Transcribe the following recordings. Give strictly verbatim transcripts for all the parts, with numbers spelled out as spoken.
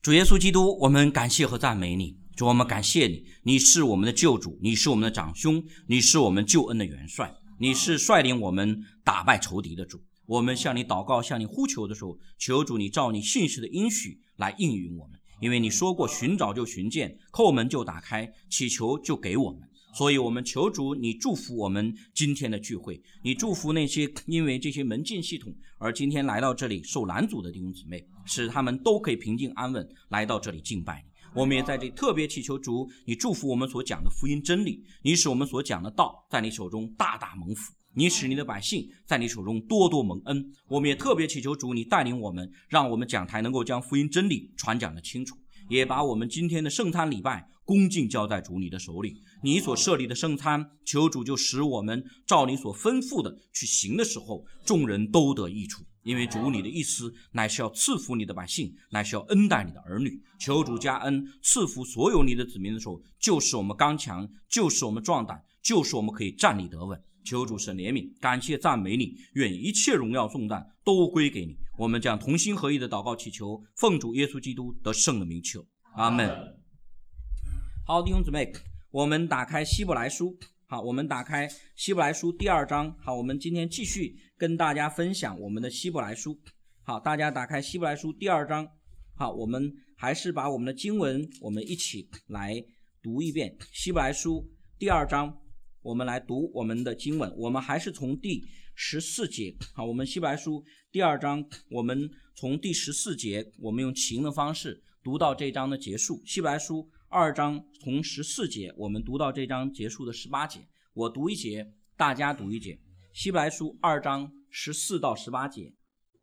主耶稣基督，我们感谢和赞美你。主，我们感谢你，你是我们的救主，你是我们的长兄，你是我们救恩的元帅，你是率领我们打败仇敌的主。我们向你祷告，向你呼求的时候，求主你照你信实的应许来应允我们，因为你说过寻找就寻见，叩门就打开，祈求就给我们。所以我们求主你祝福我们今天的聚会，你祝福那些因为这些门禁系统而今天来到这里受拦阻的弟兄姊妹，使他们都可以平静安稳来到这里敬拜你。我们也在这里特别祈求主你祝福我们所讲的福音真理，你使我们所讲的道在你手中大大蒙福，你使你的百姓在你手中多多蒙恩。我们也特别祈求主你带领我们，让我们讲台能够将福音真理传讲得清楚，也把我们今天的圣餐礼拜恭敬交在主你的手里。你所设立的圣餐，求主就使我们照你所吩咐的去行的时候，众人都得益处。因为主你的意思乃是要赐福你的百姓，乃是要恩待你的儿女。求主加恩赐福所有你的子民的时候，就是我们刚强，就是我们壮胆，就是我们可以站立得稳。求主神怜悯，感谢赞美你，愿一切荣耀颂赞都归给你。我们将同心合意的祷告祈求，奉主耶稣基督得胜的名求，阿们。好，弟兄姊妹，我们打开希伯来书。好，我们打开希伯来书第二章。好，我们今天继续跟大家分享我们的希伯来书。好，大家打开希伯来书第二章。好，我们还是把我们的经文我们一起来读一遍。希伯来书第二章，我们来读我们的经文，我们还是从第十四节。好，我们希伯来书第二章，我们从第十四节，我们用起因的方式读到这章的结束。希伯来书二章从十四节，我们读到这章结束的十八节。我读一节，大家读一节。希伯来书二章十四到十八节，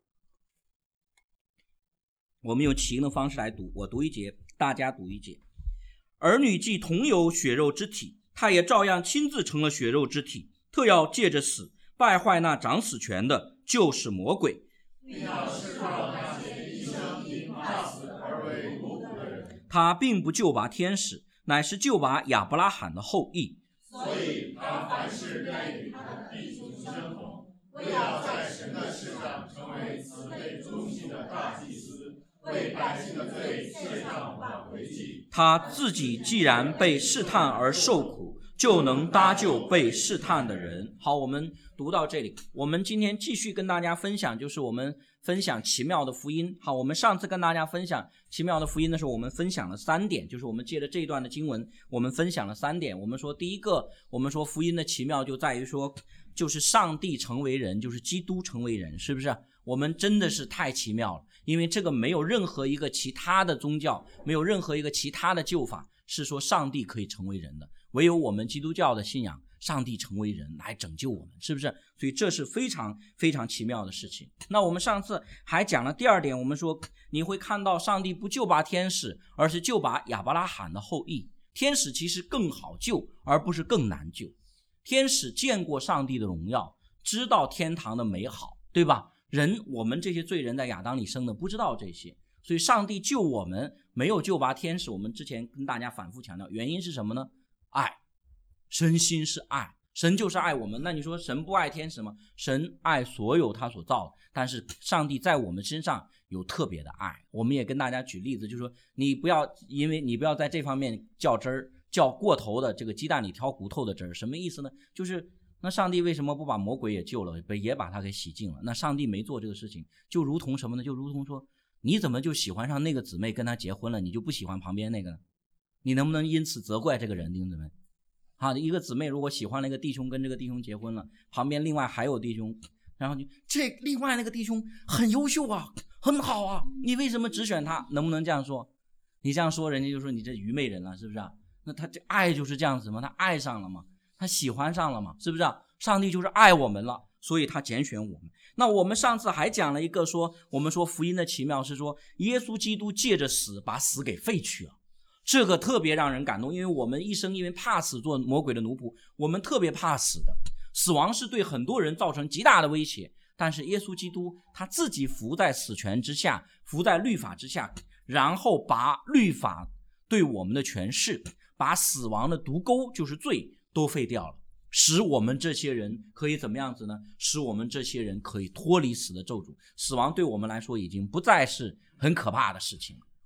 我们用起因的方式来读。我读一节，大家读一节。儿女既同有血肉之体，他也照样亲自成了血肉之体，特要借着死败坏那掌死权的，就是魔鬼， 并要释放那些一生因怕死而为奴仆的人。 他并不救拔天使，乃是救拔亚伯拉罕的后裔。 所以他凡事该与他的弟兄相同，为要在神的事上成为慈悲忠心的大祭司，为百姓的罪献上挽回祭。 他自己既然被试探而受苦，就能搭救被试探的人。好，我们读到这里，我们今天继续跟大家分享，就是我们分享奇妙的福音。好，我们上次跟大家分享奇妙的福音的时候，我们分享了三点，就是我们借着这一段的经文，我们分享了三点。我们说第一个，我们说福音的奇妙就在于说，就是上帝成为人，就是基督成为人，是不是？我们真的是太奇妙了，因为这个没有任何一个其他的宗教，没有任何一个其他的救法是说上帝可以成为人的，唯有我们基督教的信仰，上帝成为人来拯救我们，是不是？所以这是非常非常奇妙的事情。那我们上次还讲了第二点，我们说你会看到上帝不救拔天使，而是救拔亚伯拉罕的后裔。天使其实更好救，而不是更难救。天使见过上帝的荣耀，知道天堂的美好，对吧？人，我们这些罪人在亚当里生的，不知道这些，所以上帝救我们，没有救拔天使。我们之前跟大家反复强调，原因是什么呢？爱，神心是爱，神就是爱我们。那你说神不爱天使吗？神爱所有他所造的，但是上帝在我们身上有特别的爱。我们也跟大家举例子，就是说你不要因为你不要在这方面较真儿，较过头的这个鸡蛋里挑骨头的真儿。什么意思呢？就是那上帝为什么不把魔鬼也救了，也把他给洗净了？那上帝没做这个事情，就如同什么呢？就如同说，你怎么就喜欢上那个姊妹跟他结婚了，你就不喜欢旁边那个呢？你能不能因此责怪这个人？弟兄姊妹，好，一个姊妹如果喜欢那个弟兄，跟这个弟兄结婚了，旁边另外还有弟兄，然后就这另外那个弟兄很优秀啊，很好啊，你为什么只选他？能不能这样说？你这样说，人家就说你这愚昧人了，是不是啊？那他这爱就是这样子吗？他爱上了吗？他喜欢上了吗？是不是啊？上帝就是爱我们了，所以他拣选我们。那我们上次还讲了一个说，我们说福音的奇妙是说，耶稣基督借着死把死给废去了。这个特别让人感动，因为我们一生因为怕死做魔鬼的奴仆，我们特别怕死的。死亡是对很多人造成极大的威胁，但是耶稣基督他自己服在死权之下，服在律法之下，然后把律法对我们的权势，把死亡的毒钩就是罪都废掉了，使我们这些人可以怎么样子呢？使我们这些人可以脱离死的咒诅。死亡对我们来说已经不再是很可怕的事情了。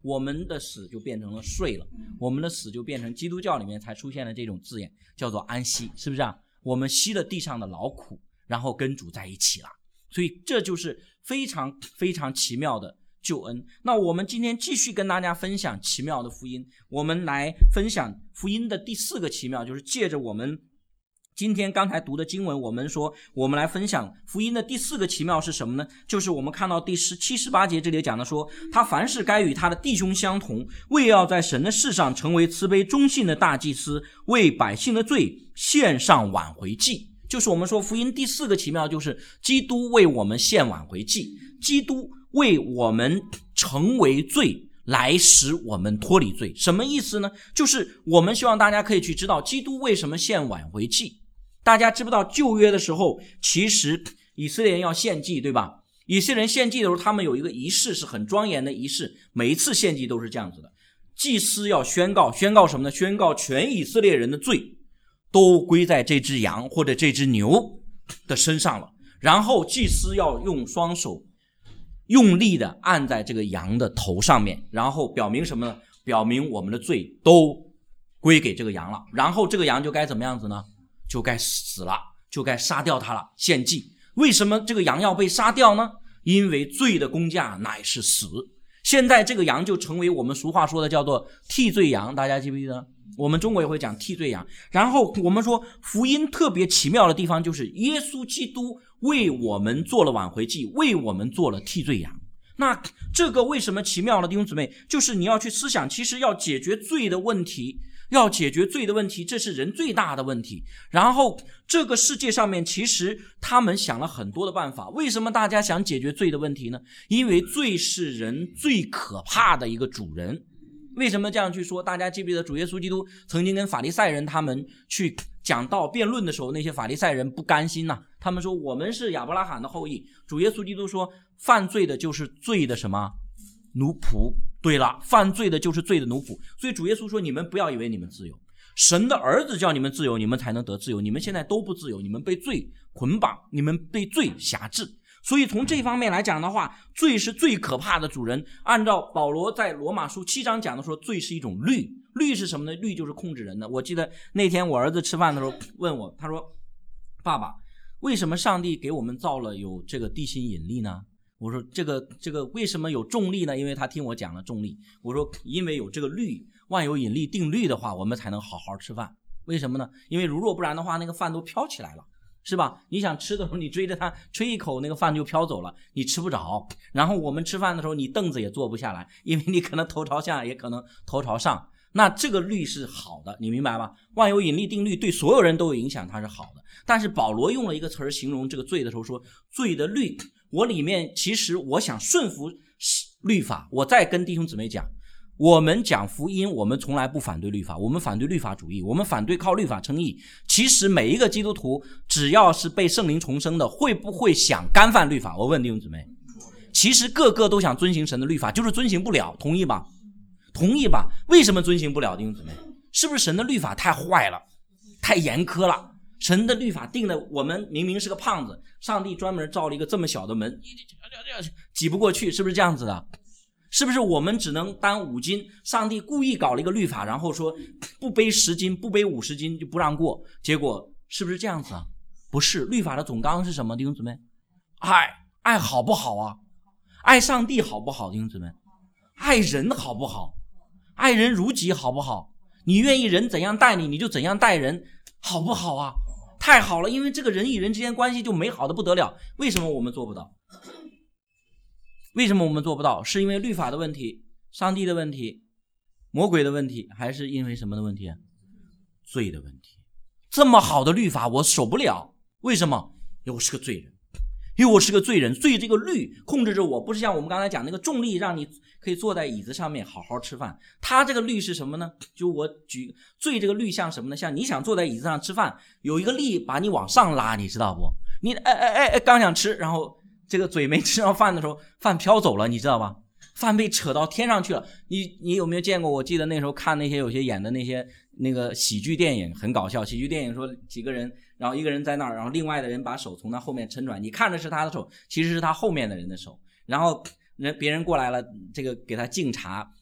我们的死就变成了睡了，我们的死就变成基督教里面才出现了这种字眼，叫做安息，是不是啊？我们息了地上的劳苦，然后跟主在一起了。所以这就是非常非常奇妙的救恩。那我们今天继续跟大家分享奇妙的福音，我们来分享福音的第四个奇妙，就是借着我们今天刚才读的经文，我们说我们来分享福音的第四个奇妙是什么呢？就是我们看到第十七、十八节这里讲的说，他凡事该与他的弟兄相同，为要在神的事上成为慈悲忠信的大祭司，为百姓的罪献上挽回祭。就是我们说福音第四个奇妙，就是基督为我们献挽回祭，基督为我们成为罪，来使我们脱离罪。什么意思呢？就是我们希望大家可以去知道基督为什么献挽回祭。大家知不知道旧约的时候，其实以色列人要献祭，对吧？以色列人献祭的时候，他们有一个仪式，是很庄严的仪式，每一次献祭都是这样子的。祭司要宣告，宣告什么呢？宣告全以色列人的罪都归在这只羊或者这只牛的身上了，然后祭司要用双手用力的按在这个羊的头上面，然后表明什么呢？表明我们的罪都归给这个羊了，然后这个羊就该怎么样子呢？就该死了，就该杀掉它了，献祭。为什么这个羊要被杀掉呢？因为罪的工价乃是死。现在这个羊就成为我们俗话说的叫做替罪羊，大家记不记得？我们中国也会讲替罪羊。然后我们说福音特别奇妙的地方，就是耶稣基督为我们做了挽回祭，为我们做了替罪羊。那这个为什么奇妙呢？弟兄姊妹，就是你要去思想，其实要解决罪的问题，要解决罪的问题，这是人最大的问题。然后这个世界上面其实他们想了很多的办法。为什么大家想解决罪的问题呢？因为罪是人最可怕的一个主人。为什么这样去说？大家记不记得主耶稣基督曾经跟法利赛人他们去讲道辩论的时候，那些法利赛人不甘心呐、啊，他们说我们是亚伯拉罕的后裔。主耶稣基督说，犯罪的就是罪的什么？奴仆。对了，犯罪的就是罪的奴仆。所以主耶稣说，你们不要以为你们自由，神的儿子叫你们自由，你们才能得自由。你们现在都不自由，你们被罪捆绑，你们被罪辖制。所以从这方面来讲的话，罪是最可怕的主人。按照保罗在罗马书七章讲的说，罪是一种律。律是什么呢？律就是控制人的。我记得那天我儿子吃饭的时候问我，他说，爸爸，为什么上帝给我们造了有这个地心引力呢？我说这个这个为什么有重力呢？因为他听我讲了重力。我说因为有这个律，万有引力定律的话，我们才能好好吃饭。为什么呢？因为如若不然的话，那个饭都飘起来了，是吧？你想吃的时候，你追着它吹一口，那个饭就飘走了，你吃不着。然后我们吃饭的时候，你凳子也坐不下来，因为你可能头朝下，也可能头朝上。那这个律是好的，你明白吧？万有引力定律对所有人都有影响，它是好的。但是保罗用了一个词儿形容这个罪的时候，说罪的律，我里面其实我想顺服律法。我再跟弟兄姊妹讲，我们讲福音，我们从来不反对律法，我们反对律法主义，我们反对靠律法称义。其实每一个基督徒只要是被圣灵重生的，会不会想干犯律法？我问弟兄姊妹，其实个个都想遵行神的律法，就是遵行不了，同意吧？同意吧？为什么遵行不了？弟兄姊妹，是不是神的律法太坏了，太严苛了？神的律法定的，我们明明是个胖子，上帝专门造了一个这么小的门，挤不过去，是不是这样子的？是不是我们只能担五斤？上帝故意搞了一个律法，然后说不背十斤，不背五十斤就不让过，结果是不是这样子啊？不是，律法的总纲是什么？弟兄姊妹，爱爱好不好啊？爱上帝好不好？弟兄姊妹，爱人好不好？爱人如己好不好？你愿意人怎样待你，你就怎样待人，好不好啊？太好了，因为这个人与人之间关系就美好的不得了。为什么我们做不到？为什么我们做不到？是因为律法的问题，上帝的问题，魔鬼的问题，还是因为什么的问题？罪的问题。这么好的律法我守不了，为什么？因为我是个罪人，因为我是个罪人，所以这个律控制着我，不是像我们刚才讲那个重力让你可以坐在椅子上面好好吃饭。他这个律是什么呢？就我举罪这个律像什么呢？像你想坐在椅子上吃饭，有一个力把你往上拉，你知道不？你哎哎哎哎刚想吃，然后这个嘴没吃到饭的时候，饭飘走了，你知道吧？饭被扯到天上去了。你你有没有见过？我记得那时候看那些有些演的那些那个喜剧电影，很搞笑。喜剧电影说几个人，然后一个人在那儿，然后另外的人把手从他后面抻出来，你看的是他的手，其实是他后面的人的手。然后人别人过来了，这个给他敬茶，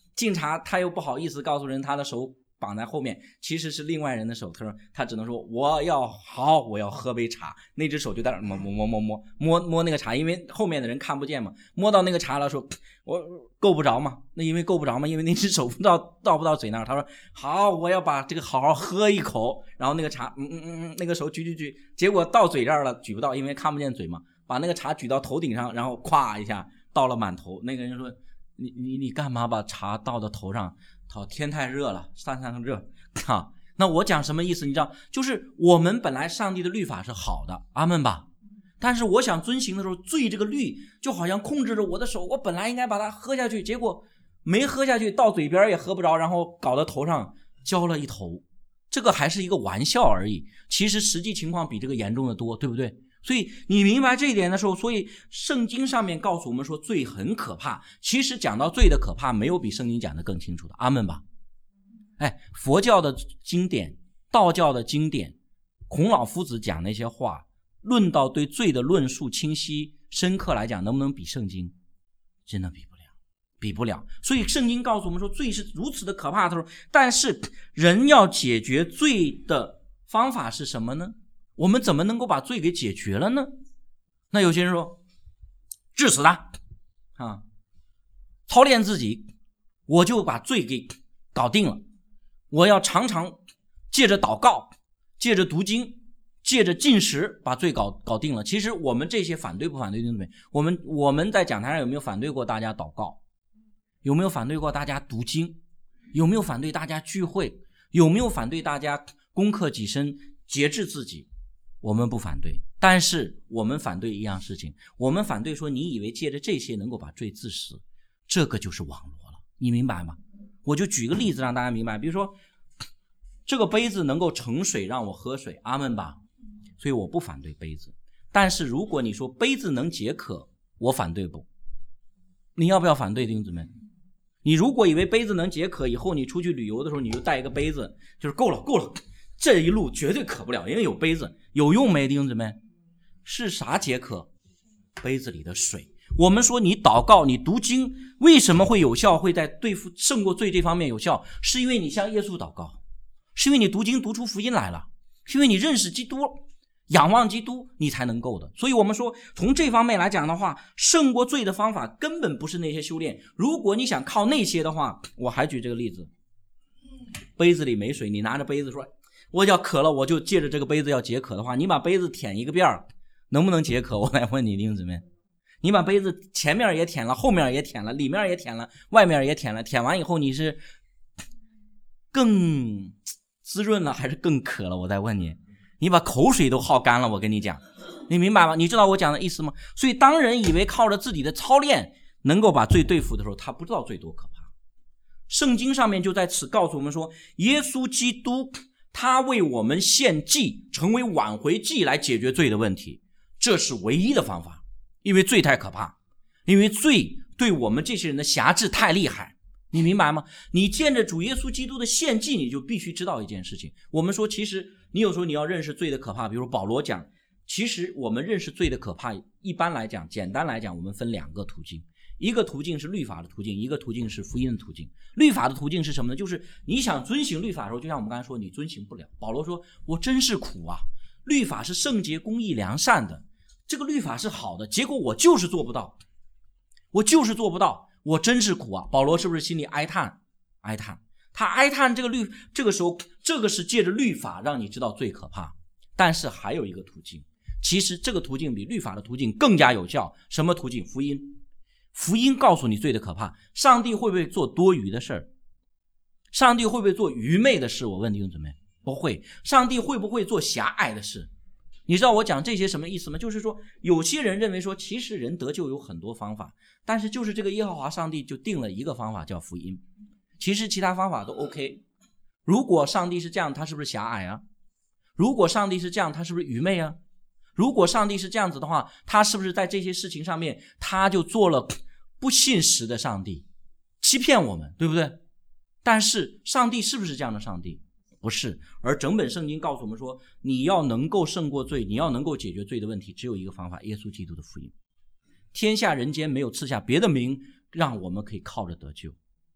警察他又不好意思告诉人他的手绑在后面，其实是另外人的手，他说他只能说我要好，我要喝杯茶，那只手就在那摸摸摸摸摸摸摸那个茶，因为后面的人看不见嘛，摸到那个茶了，说我够不着嘛，那因为够不着嘛，因为那只手不到到不到嘴那儿，他说好，我要把这个好好喝一口，然后那个茶嗯嗯嗯那个手举举举，结果到嘴这儿了举不到，因为看不见嘴嘛，把那个茶举到头顶上，然后咵一下倒了满头，那个人说你你你干嘛把茶倒到头上？好，天太热了，散散热啊。那我讲什么意思？你知道，就是我们本来上帝的律法是好的，阿们吧。但是我想遵行的时候，罪这个律就好像控制着我的手，我本来应该把它喝下去，结果没喝下去，到嘴边也喝不着，然后搞到头上浇了一头。这个还是一个玩笑而已，其实实际情况比这个严重的多，对不对？所以你明白这一点的时候，所以圣经上面告诉我们说罪很可怕，其实讲到罪的可怕没有比圣经讲的更清楚的，阿们吧。哎，佛教的经典，道教的经典，孔老夫子讲那些话，论到对罪的论述清晰深刻来讲，能不能比圣经？真的比不了，比不了。所以圣经告诉我们说罪是如此的可怕的时候，但是人要解决罪的方法是什么呢？我们怎么能够把罪给解决了呢？那有些人说治死他啊，操练自己，我就把罪给搞定了，我要常常借着祷告，借着读经，借着禁食把罪搞搞定了。其实我们这些反对不反对对不对？我们我们在讲台上有没有反对过大家祷告？有没有反对过大家读经？有没有反对大家聚会？有没有反对大家攻克己身，节制自己？我们不反对，但是我们反对一样事情，我们反对说你以为借着这些能够把罪治死，这个就是网罗了，你明白吗？我就举个例子让大家明白，比如说这个杯子能够盛水让我喝水，阿们吧，所以我不反对杯子。但是如果你说杯子能解渴，我反对不？你要不要反对弟兄姊妹？你如果以为杯子能解渴，以后你出去旅游的时候你就带一个杯子，就是够了够了，这一路绝对渴不了，因为有杯子，有用没弟兄姊妹？是啥解渴？杯子里的水。我们说你祷告你读经为什么会有效，会在对付胜过罪这方面有效，是因为你向耶稣祷告，是因为你读经读出福音来了，是因为你认识基督，仰望基督，你才能够的。所以我们说从这方面来讲的话，胜过罪的方法根本不是那些修炼。如果你想靠那些的话，我还举这个例子，杯子里没水，你拿着杯子说我要渴了，我就借着这个杯子要解渴的话，你把杯子舔一个遍能不能解渴？我来问你弟兄姊妹，你把杯子前面也舔了，后面也舔了，里面也舔了，外面也舔了，舔完以后你是更滋润了还是更渴了？我再问你，你把口水都耗干了，我跟你讲，你明白吗？你知道我讲的意思吗？所以当人以为靠着自己的操练能够把罪对付的时候，他不知道罪多可怕。圣经上面就在此告诉我们说，耶稣基督他为我们献祭，成为挽回祭来解决罪的问题，这是唯一的方法。因为罪太可怕，因为罪对我们这些人的辖制太厉害，你明白吗？你见着主耶稣基督的献祭，你就必须知道一件事情。我们说其实你有时候你要认识罪的可怕，比如保罗讲，其实我们认识罪的可怕，一般来讲简单来讲我们分两个途径，一个途径是律法的途径，一个途径是福音的途径。律法的途径是什么呢？就是你想遵行律法的时候，就像我们刚才说你遵行不了，保罗说我真是苦啊，律法是圣洁公义良善的，这个律法是好的，结果我就是做不到，我就是做不到，我真是苦啊。保罗是不是心里哀叹哀叹？他哀叹这个律，这个时候这个是借着律法让你知道最可怕。但是还有一个途径，其实这个途径比律法的途径更加有效。什么途径？福音。福音告诉你罪的可怕。上帝会不会做多余的事儿？上帝会不会做愚昧的事？我问弟兄姊妹，不会。上帝会不会做狭隘的事？你知道我讲这些什么意思吗？就是说有些人认为说其实人得救有很多方法，但是就是这个耶和华上帝就定了一个方法叫福音，其实其他方法都 OK。 如果上帝是这样，他是不是狭隘啊？如果上帝是这样，他是不是愚昧啊？如果上帝是这样子的话，他是不是在这些事情上面他就做了不信实的上帝，欺骗我们，对不对？但是上帝是不是这样的上帝？不是。而整本圣经告诉我们说，你要能够胜过罪，你要能够解决罪的问题，只有一个方法，耶稣基督的福音。天下人间没有赐下别的名让我们可以靠着得救，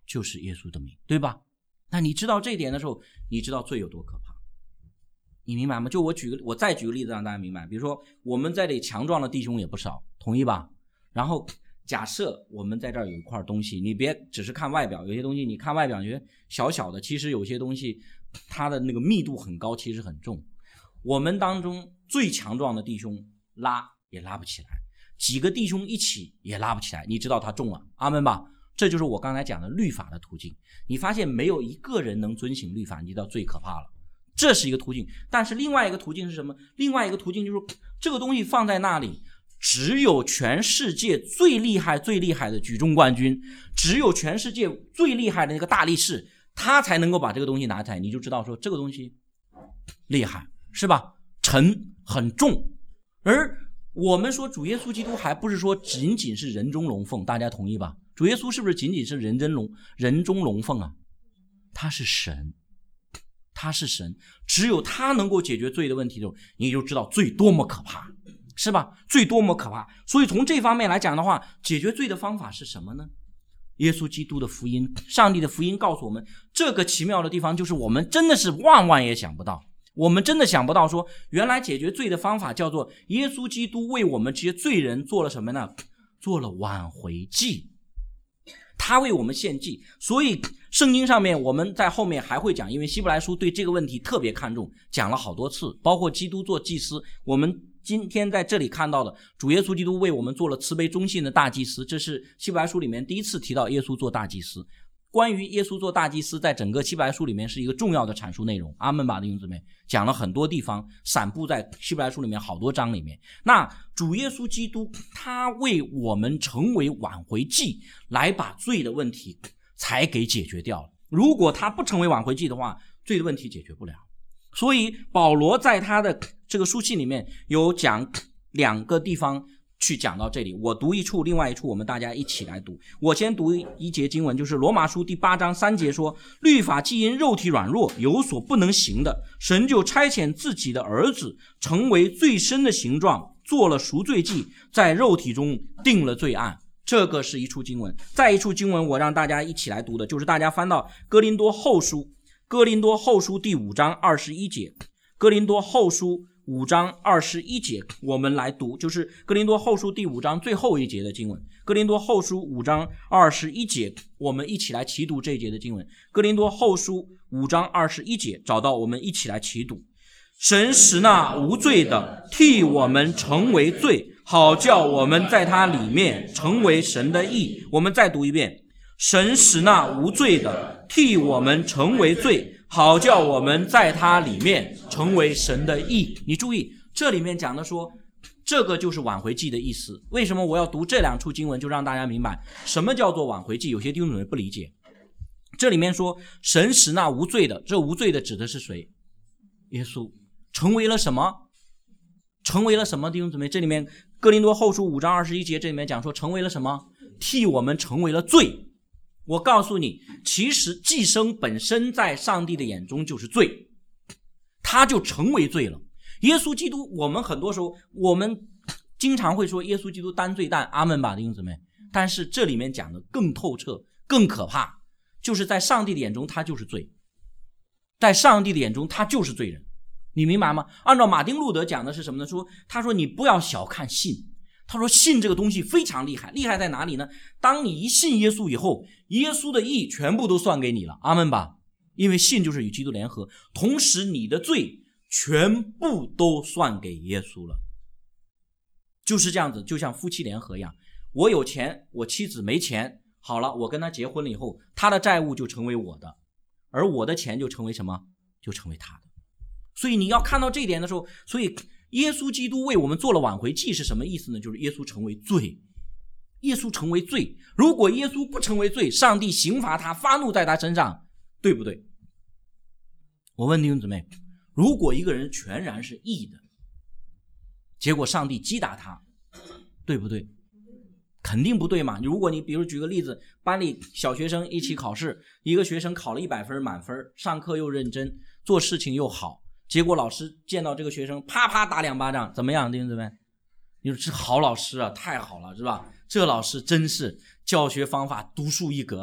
就是耶稣的名，对吧？那你知道这一点的时候，你知道罪有多可怕，你明白吗？就我举个我再举个例子让大家明白，比如说我们在这里强壮的弟兄也不少，同意吧？然后假设我们在这儿有一块东西，你别只是看外表，有些东西你看外表觉得小小的，其实有些东西它的那个密度很高，其实很重。我们当中最强壮的弟兄拉也拉不起来，几个弟兄一起也拉不起来，你知道它重了，阿们吧？这就是我刚才讲的律法的途径。你发现没有一个人能遵行律法，你知道最可怕了，这是一个途径。但是另外一个途径是什么？另外一个途径就是这个东西放在那里，只有全世界最厉害最厉害的举重冠军，只有全世界最厉害的那个大力士，他才能够把这个东西拿起来，你就知道说这个东西厉害，是吧？沉很重。而我们说主耶稣基督还不是说仅仅是人中龙凤，大家同意吧？主耶稣是不是仅仅是人真龙人中龙凤啊？他是神，他是神，只有他能够解决罪的问题的时候，你就知道罪多么可怕，是吧？罪多么可怕。所以从这方面来讲的话，解决罪的方法是什么呢？耶稣基督的福音，上帝的福音告诉我们，这个奇妙的地方就是我们真的是万万也想不到，我们真的想不到说原来解决罪的方法叫做耶稣基督为我们这些罪人做了什么呢？做了挽回祭，他为我们献祭。所以圣经上面我们在后面还会讲，因为希伯来书对这个问题特别看重，讲了好多次，包括基督做祭司，我们今天在这里看到的主耶稣基督为我们做了慈悲忠信的大祭司，这是希伯来书里面第一次提到耶稣做大祭司。关于耶稣做大祭司在整个希伯来书里面是一个重要的阐述内容，阿们吧弟兄姊妹，讲了很多地方，散布在希伯来书里面好多章里面。那主耶稣基督他为我们成为挽回祭，来把罪的问题才给解决掉了。如果他不成为挽回祭的话，罪的问题解决不了。所以保罗在他的这个书信里面有讲两个地方去讲到这里，我读一处，另外一处我们大家一起来读。我先读一节经文，就是罗马书第八章三节说，律法既因肉体软弱有所不能行的，神就差遣自己的儿子成为最深的形状，做了赎罪祭，在肉体中定了罪案。这个是一处经文。再一处经文我让大家一起来读的，就是大家翻到哥林多后书，哥林多后书第五章二十一节，哥林多后书五章二十一节，我们来读，就是哥林多后书第五章最后一节的经文。哥林多后书五章二十一节，我们一起来齐读这一节的经文。哥林多后书五章二十一节，找到我们一起来齐读。神使那无罪的替我们成为罪，好叫我们在他里面成为神的义。我们再读一遍，神使那无罪的替我们成为罪，好叫我们在他里面成为神的义。你注意这里面讲的说，这个就是挽回祭的意思。为什么我要读这两处经文，就让大家明白什么叫做挽回祭。有些弟兄姊妹不理解，这里面说神使那无罪的，这无罪的指的是谁？耶稣。成为了什么？成为了什么弟兄姊妹？这里面哥林多后书五章二十一节，这里面讲说成为了什么？替我们成为了罪。我告诉你，其实祭牲本身在上帝的眼中就是罪，他就成为罪了。耶稣基督，我们很多时候我们经常会说耶稣基督担罪担，阿们吧弟兄姊妹。但是这里面讲的更透彻更可怕，就是在上帝的眼中他就是罪，在上帝的眼中他就是罪人。你明白吗？按照马丁路德讲的是什么呢？说他说你不要小看信，他说信这个东西非常厉害，厉害在哪里呢？当你一信耶稣以后，耶稣的义全部都算给你了，阿们吧。因为信就是与基督联合，同时你的罪全部都算给耶稣了。就是这样子，就像夫妻联合一样，我有钱，我妻子没钱，好了，我跟他结婚了以后，他的债务就成为我的，而我的钱就成为什么？就成为他的。所以你要看到这一点的时候，所以耶稣基督为我们做了挽回祭是什么意思呢？就是耶稣成为罪，耶稣成为罪。如果耶稣不成为罪，上帝刑罚他，发怒在他身上，对不对？我问弟兄姊妹，如果一个人全然是义的，结果上帝击打他，对不对？肯定不对嘛。如果你比如举个例子，班里小学生一起考试，一个学生考了一百分满分，上课又认真，做事情又好，结果老师见到这个学生啪啪打两巴掌，怎么样弟兄姊妹？你说这好老师啊，太好了是吧？这老师真是教学方法独树一格。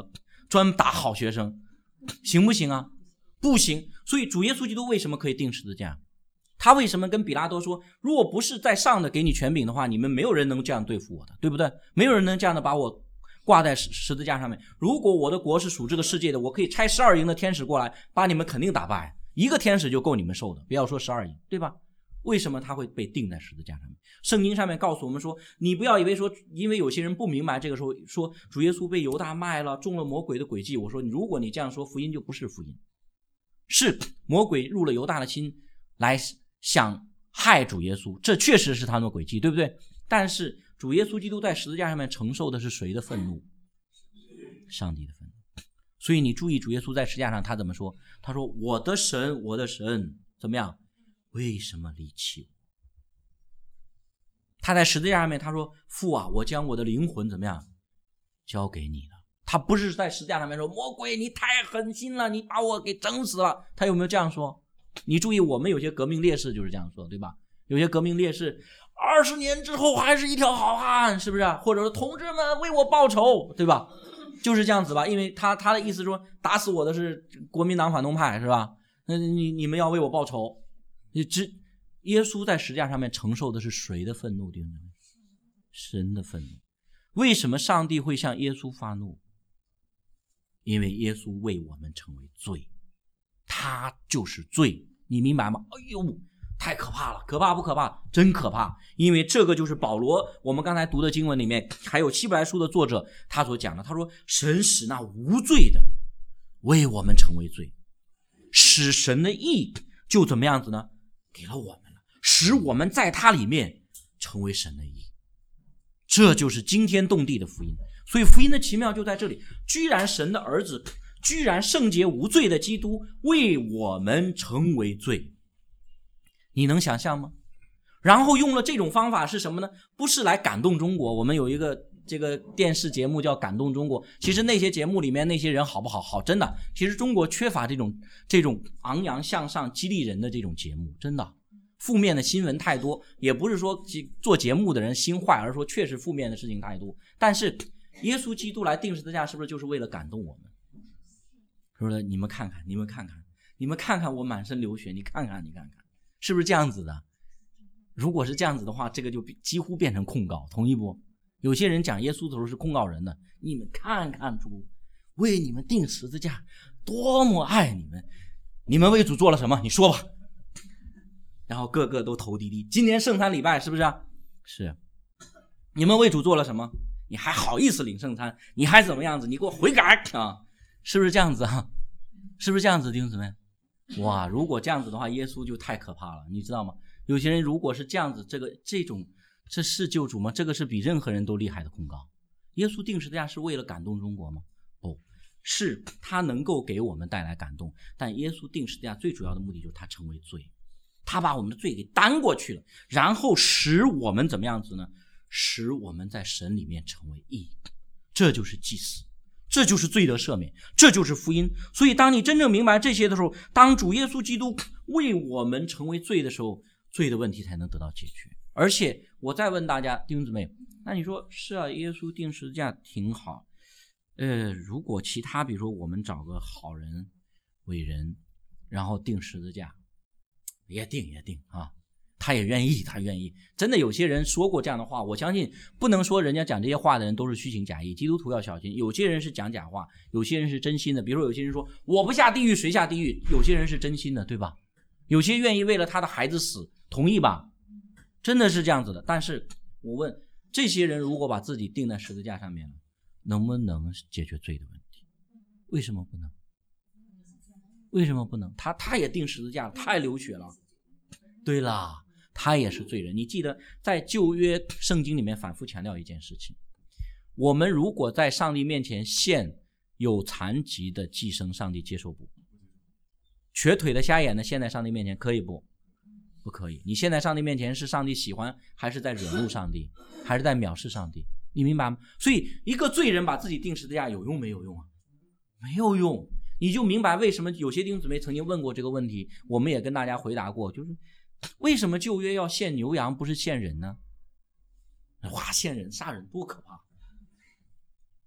专打好学生，行不行啊？不行。所以主耶稣基督为什么可以钉十字架？他为什么跟比拉多说，如果不是在上的给你权柄的话，你们没有人能这样对付我的，对不对？没有人能这样的把我挂在十字架上面。如果我的国是属这个世界的，我可以差十二营的天使过来，把你们肯定打败，一个天使就够你们受的，不要说十二营，对吧？为什么他会被钉在十字架上面？圣经上面告诉我们说，你不要以为说，因为有些人不明白这个时候说主耶稣被犹大卖了，中了魔鬼的诡计。我说如果你这样说，福音就不是福音，是魔鬼入了犹大的心来想害主耶稣，这确实是他们的诡计，对不对？但是主耶稣基督在十字架上面承受的是谁的愤怒？上帝的愤怒。所以你注意主耶稣在十字架上他怎么说？他说我的神我的神怎么样？为什么离弃我？他在十字架上面他说，父啊，我将我的灵魂怎么样交给你了。他不是在十字架上面说，魔鬼你太狠心了，你把我给整死了。他有没有这样说？你注意，我们有些革命烈士就是这样说，对吧？有些革命烈士二十年之后还是一条好汉，是不是？或者说同志们为我报仇，对吧？就是这样子吧。因为他他的意思说，打死我的是国民党反动派，是吧？那你你们要为我报仇。你知耶稣在十字架上面承受的是谁的愤怒？神的愤怒。为什么上帝会向耶稣发怒？因为耶稣为我们成为罪，他就是罪，你明白吗？哎呦，太可怕了，可怕不可怕？真可怕。因为这个就是保罗我们刚才读的经文里面，还有希伯来书的作者他所讲的，他说神使那无罪的为我们成为罪，使神的义就怎么样子呢？给了我们了，使我们在他里面成为神的义。这就是惊天动地的福音。所以福音的奇妙就在这里，居然神的儿子，居然圣洁无罪的基督为我们成为罪，你能想象吗？然后用了这种方法是什么呢？不是来感动中国，我们有一个这个电视节目叫感动中国，其实那些节目里面那些人好不好？好，真的，其实中国缺乏这种这种昂扬向上激励人的这种节目，真的。负面的新闻太多，也不是说做节目的人心坏，而是说确实负面的事情太多。但是耶稣基督来钉十字架是不是就是为了感动我们？是不是？你们看看，你们看看，你们看看我满身流血，你看看，你看看，是不是这样子的？如果是这样子的话，这个就几乎变成控告，同意不？有些人讲耶稣的时候是控告人的，你们看看主为你们钉十字架，多么爱你们，你们为主做了什么？你说吧。然后个个都头低低。今年圣餐礼拜是不是啊？是。你们为主做了什么？你还好意思领圣餐？你还怎么样子？你给我悔改啊！是不是这样子啊？是不是这样子，弟兄姊妹？哇，如果这样子的话，耶稣就太可怕了，你知道吗？有些人如果是这样子，这个这种这是救主吗？这个是比任何人都厉害的控告。耶稣钉十字架是为了感动中国吗？不是，他能够给我们带来感动，但耶稣钉十字架最主要的目的就是他成为罪，他把我们的罪给担过去了，然后使我们怎么样子呢？使我们在神里面成为义，这就是祭司，这就是罪得赦免，这就是福音。所以当你真正明白这些的时候，当主耶稣基督为我们成为罪的时候，罪的问题才能得到解决。而且我再问大家，弟兄姊妹，那你说是啊，耶稣钉十字架挺好，呃，如果其他比如说我们找个好人伟人然后钉十字架，也钉也钉啊，他也愿意，他愿意。真的有些人说过这样的话，我相信不能说人家讲这些话的人都是虚情假意，基督徒要小心。有些人是讲假话，有些人是真心的。比如说有些人说我不下地狱谁下地狱，有些人是真心的，对吧？有些愿意为了他的孩子死，同意吧？真的是这样子的。但是我问，这些人如果把自己钉在十字架上面了，能不能解决罪的问题？为什么不能？为什么不能？他他也钉十字架了，他也流血了。对啦，他也是罪人。你记得在旧约圣经里面反复强调一件事情，我们如果在上帝面前献有残疾的寄生，上帝接受不？瘸腿的瞎眼的献在上帝面前可以不？不可以。你献在上帝面前是上帝喜欢，还是在惹怒上帝，还是在藐视上帝？你明白吗？所以一个罪人把自己钉十字架有用没有用啊？没有用。你就明白为什么有些弟兄姊妹曾经问过这个问题，我们也跟大家回答过，就是为什么旧约要献牛羊不是献人呢？哇，献人杀人多可怕！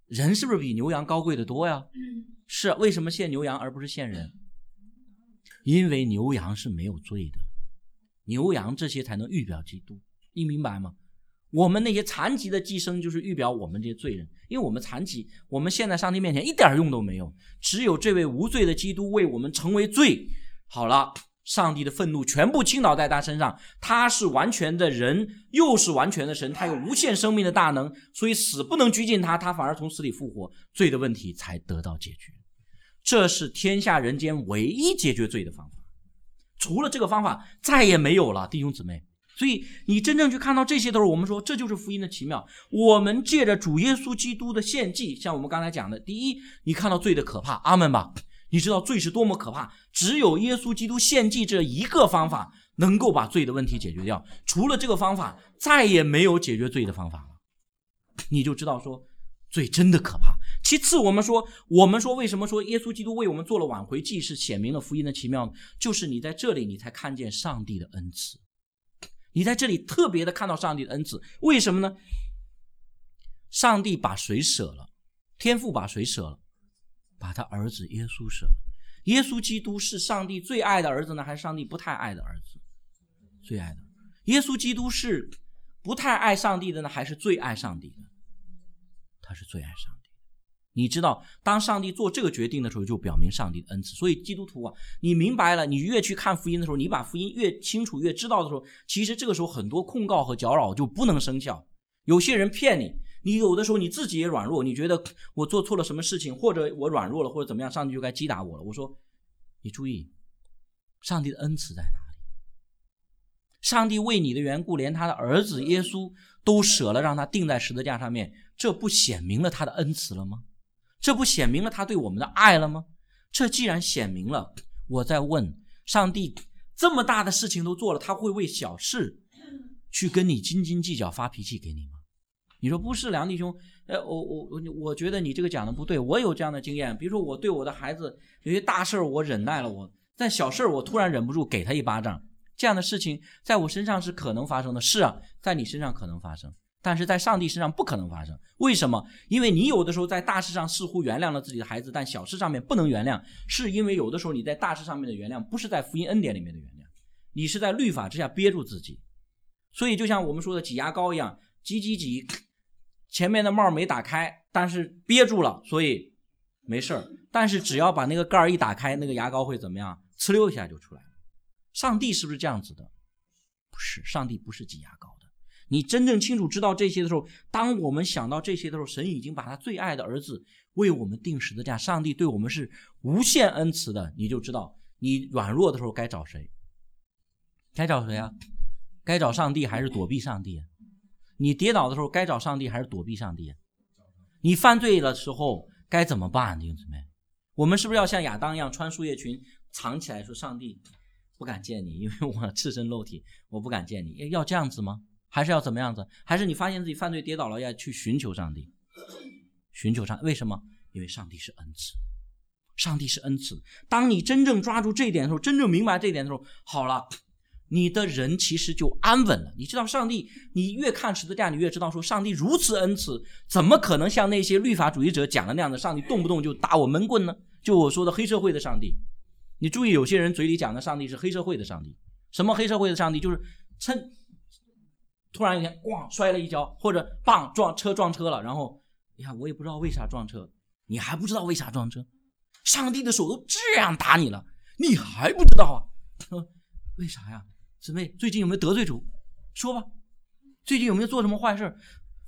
人是不是比牛羊高贵的多呀？是，为什么献牛羊而不是献人？因为牛羊是没有罪的，牛羊这些才能预表基督，你明白吗？我们那些残疾的寄生就是预表我们这些罪人，因为我们残疾，我们现在上帝面前一点用都没有，只有这位无罪的基督为我们成为罪，好了，上帝的愤怒全部倾倒在他身上，他是完全的人，又是完全的神，他有无限生命的大能，所以死不能拘禁他，他反而从死里复活，罪的问题才得到解决。这是天下人间唯一解决罪的方法，除了这个方法再也没有了，弟兄姊妹。所以你真正去看到这些的时候，我们说这就是福音的奇妙。我们借着主耶稣基督的献祭，像我们刚才讲的，第一，你看到罪的可怕，阿们吧。你知道罪是多么可怕，只有耶稣基督献祭这一个方法能够把罪的问题解决掉，除了这个方法再也没有解决罪的方法了。你就知道说罪真的可怕。其次，我们说我们说为什么说耶稣基督为我们做了挽回祭，是显明了福音的奇妙呢？就是你在这里你才看见上帝的恩慈，你在这里特别的看到上帝的恩慈。为什么呢？上帝把谁舍了？天父把谁舍了？把他儿子耶稣舍了。耶稣基督是上帝最爱的儿子呢，还是上帝不太爱的儿子？最爱的。耶稣基督是不太爱上帝的呢，还是最爱上帝的？他是最爱上帝的。你知道当上帝做这个决定的时候，就表明上帝的恩慈。所以基督徒啊，你明白了，你越去看福音的时候，你把福音越清楚越知道的时候，其实这个时候很多控告和搅扰就不能生效。有些人骗你，你有的时候你自己也软弱，你觉得我做错了什么事情，或者我软弱了，或者怎么样，上帝就该击打我了。我说你注意，上帝的恩慈在哪里？上帝为你的缘故连他的儿子耶稣都舍了，让他钉在十字架上面，这不显明了他的恩慈了吗？这不显明了他对我们的爱了吗？这既然显明了，我在问上帝，这么大的事情都做了，他会为小事去跟你斤斤计较发脾气给你吗？你说不是，梁弟兄，呃，我我我觉得你这个讲的不对，我有这样的经验，比如说我对我的孩子有些大事我忍耐了，我但小事我突然忍不住给他一巴掌，这样的事情在我身上是可能发生的。是啊，在你身上可能发生，但是在上帝身上不可能发生。为什么？因为你有的时候在大事上似乎原谅了自己的孩子，但小事上面不能原谅，是因为有的时候你在大事上面的原谅不是在福音恩典里面的原谅，你是在律法之下憋住自己。所以就像我们说的挤牙膏一样，挤挤挤，前面的帽没打开，但是憋住了，所以没事儿。但是只要把那个盖儿一打开，那个牙膏会怎么样？呲溜一下就出来了。上帝是不是这样子的？不是，上帝不是挤牙膏的。你真正清楚知道这些的时候，当我们想到这些的时候，神已经把他最爱的儿子为我们钉十字架，上帝对我们是无限恩慈的，你就知道你软弱的时候该找谁？该找谁啊？该找上帝还是躲避上帝？你跌倒的时候该找上帝还是躲避上帝？你犯罪的时候该怎么办？弟兄姊妹，我们是不是要像亚当一样穿树叶裙藏起来，说上帝不敢见你，因为我赤身露体，我不敢见你？要这样子吗？还是要怎么样子？还是你发现自己犯罪跌倒了，要去寻求上帝？寻求上帝，为什么？因为上帝是恩慈，上帝是恩慈。当你真正抓住这一点的时候，真正明白这一点的时候，好了，你的人其实就安稳了。你知道上帝，你越看十字架，你越知道说上帝如此恩慈，怎么可能像那些律法主义者讲的那样的，上帝动不动就打我闷棍呢？就我说的黑社会的上帝。你注意，有些人嘴里讲的上帝是黑社会的上帝。什么黑社会的上帝？就是趁突然有一天咣摔了一跤，或者棒撞车撞车了，然后你看我也不知道为啥撞车，你还不知道为啥撞车，上帝的手都这样打你了，你还不知道啊？为啥呀？姊妹最近有没有得罪主？说吧，最近有没有做什么坏事？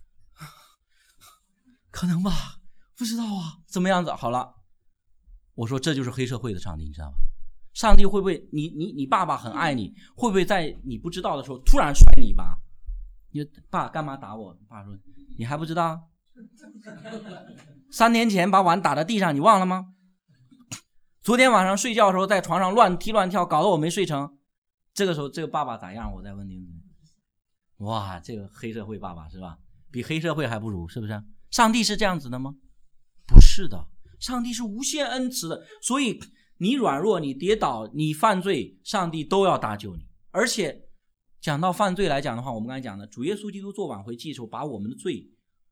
可能吧，不知道啊，怎么样子？好了，我说这就是黑社会的上帝，你知道吗？上帝会不会你你你爸爸很爱你，会不会在你不知道的时候突然甩你一把？你爸干嘛打我？爸说你还不知道？三年前把碗打在地上，你忘了吗？昨天晚上睡觉的时候在床上乱踢乱跳，搞得我没睡成。这个时候这个爸爸咋样？我再问您。哇，这个黑社会爸爸是吧？比黑社会还不如，是不是？上帝是这样子的吗？不是的，上帝是无限恩慈的。所以你软弱，你跌倒，你犯罪，上帝都要搭救你。而且讲到犯罪来讲的话，我们刚才讲的主耶稣基督做挽回祭的时候，把我们的罪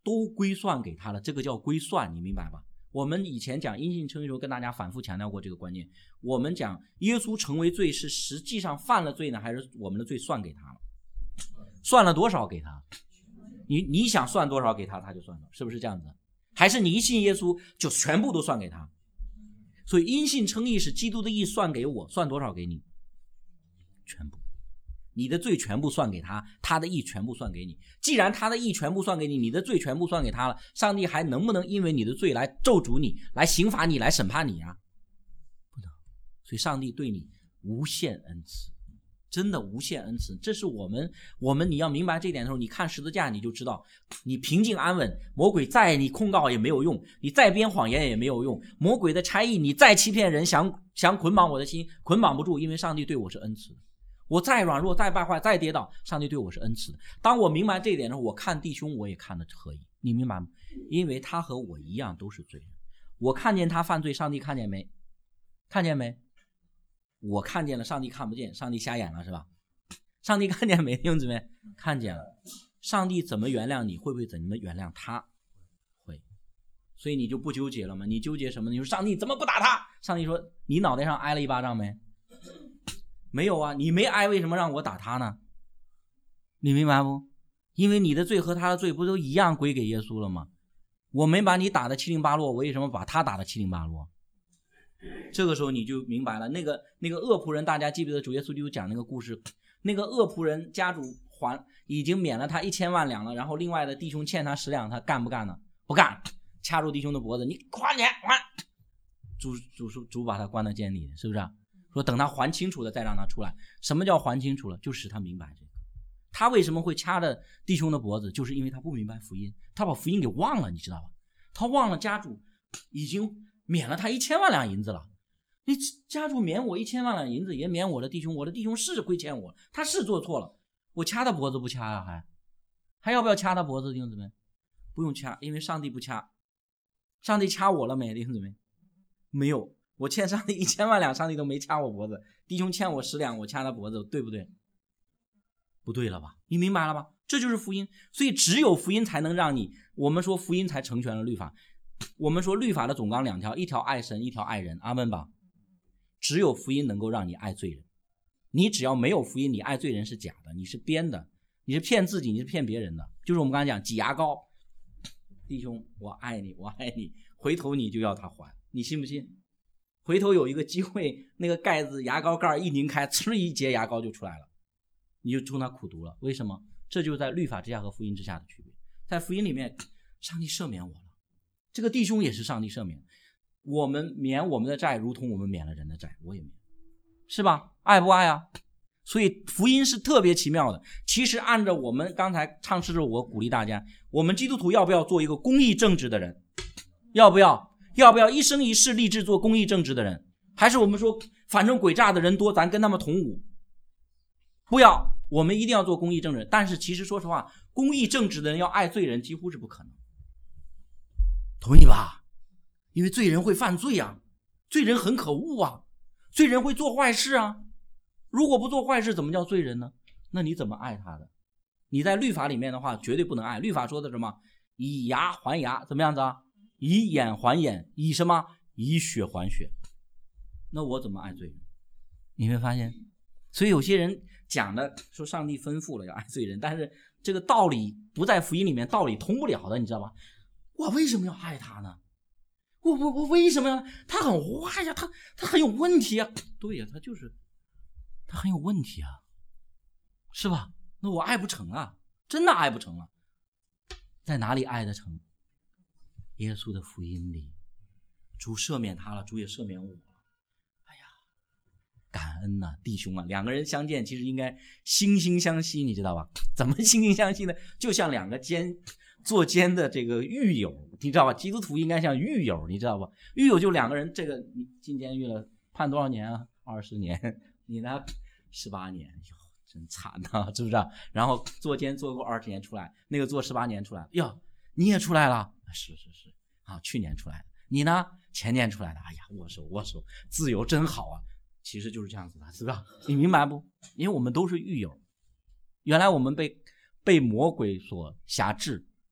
都归算给他了，这个叫归算，你明白吧？我们以前讲因信称义的时候跟大家反复强调过这个观念，我们讲耶稣成为罪是实际上犯了罪呢，还是我们的罪算给他了？算了多少给他？你你想算多少给他他就算了，是不是这样子？还是你一信耶稣就全部都算给他？所以因信称义是基督的义算给我，算多少给你？全部。你的罪全部算给他，他的义全部算给你。既然他的义全部算给你，你的罪全部算给他了，上帝还能不能因为你的罪来咒诅你，来刑罚你，来审判你啊？不能。所以上帝对你无限恩慈，真的无限恩慈。这是我们我们你要明白这一点的时候，你看十字架你就知道，你平静安稳，魔鬼再你控告也没有用，你再编谎言也没有用，魔鬼的差役你再欺骗人，想想捆绑我的心，捆绑不住，因为上帝对我是恩慈的。我再软弱再败坏再跌倒，上帝对我是恩慈的。当我明白这一点的时候，我看弟兄我也看得合宜，你明白吗？因为他和我一样都是罪人。我看见他犯罪，上帝看见没？看见没？我看见了，上帝看不见，上帝瞎眼了是吧？上帝看见没？弟兄姊妹，看见了。上帝怎么原谅你，会不会怎么原谅他？会。所以你就不纠结了吗？你纠结什么？你说上帝怎么不打他？上帝说你脑袋上挨了一巴掌没？没有啊，你没挨，为什么让我打他呢？你明白不？因为你的罪和他的罪不都一样归给耶稣了吗？我没把你打得七零八落，我为什么把他打得七零八落？这个时候你就明白了。那个那个恶仆人，大家记不记得主耶稣就讲那个故事？那个恶仆人家主还已经免了他一千万两了，然后另外的弟兄欠他十两，他干不干呢？不干，掐住弟兄的脖子，你还钱还。主主主把他关到监里，是不是啊？说等他还清楚了再让他出来。什么叫还清楚了？就使他明白这个。他为什么会掐着弟兄的脖子？就是因为他不明白福音，他把福音给忘了，你知道吧？他忘了家主已经免了他一千万两银子了。你家主免我一千万两银子，也免我的弟兄，我的弟兄是亏欠我，他是做错了，我掐他脖子不掐啊？还还要不要掐他脖子？弟兄姊妹，不用掐，因为上帝不掐。上帝掐我了没？弟兄姊妹，没有。我欠上帝一千万两，上帝都没掐我脖子。弟兄欠我十两，我掐他脖子，对不对？不对了吧？你明白了吧？这就是福音。所以只有福音才能让你，我们说福音才成全了律法。我们说律法的总纲两条，一条爱神，一条爱人，阿们吧。只有福音能够让你爱罪人。你只要没有福音，你爱罪人是假的，你是编的，你是骗自己，你是骗别人的。就是我们刚才讲挤牙膏，弟兄我爱你，我爱你，回头你就要他还，你信不信？回头有一个机会，那个盖子牙膏盖一拧开，呲一截牙膏就出来了，你就冲他苦读了。为什么？这就是在律法之下和福音之下的区别。在福音里面，上帝赦免我了，这个弟兄也是上帝赦免，我们免我们的债如同我们免了人的债，我也免，是吧？爱不爱啊？所以福音是特别奇妙的。其实按照我们刚才唱诗的时候，我鼓励大家，我们基督徒要不要做一个公义正直的人？要不要？要不要一生一世立志做公义正直的人？还是我们说反正诡诈的人多，咱跟他们同伍？不要，我们一定要做公义正直。但是其实说实话，公义正直的人要爱罪人几乎是不可能，同意吧？因为罪人会犯罪啊，罪人很可恶啊，罪人会做坏事啊。如果不做坏事怎么叫罪人呢？那你怎么爱他的？你在律法里面的话绝对不能爱。律法说的什么？以牙还牙，怎么样子啊？以眼还眼，以什么？以血还血。那我怎么爱罪人？你会发现，所以有些人讲的说上帝吩咐了要爱罪人，但是这个道理不在福音里面，道理通不了的，你知道吧？我为什么要爱他呢？我我我为什么要？他很坏呀，他他很有问题啊。对呀，他就是他很有问题啊，是吧？那我爱不成啊，真的爱不成啊。在哪里爱得成？耶稣的福音里，主赦免他了，主也赦免我了。哎呀，感恩啊，弟兄啊，两个人相见其实应该惺惺相惜，你知道吧？怎么惺惺相惜呢？就像两个奸作奸的这个狱友，你知道吧？基督徒应该像狱友，你知道吧？狱友就两个人，这个你进监狱了，判多少年啊？二十年，你呢？十八年，哟，真惨啊，是不是啊？然后作奸做过二十年出来，那个做十八年出来，哟，你也出来了？是是是啊，去年出来的。你呢？前年出来的。哎呀，握手握手，自由真好啊！其实就是这样子的，是吧？你明白不？因为我们都是狱友，原来我们被被魔鬼所辖制，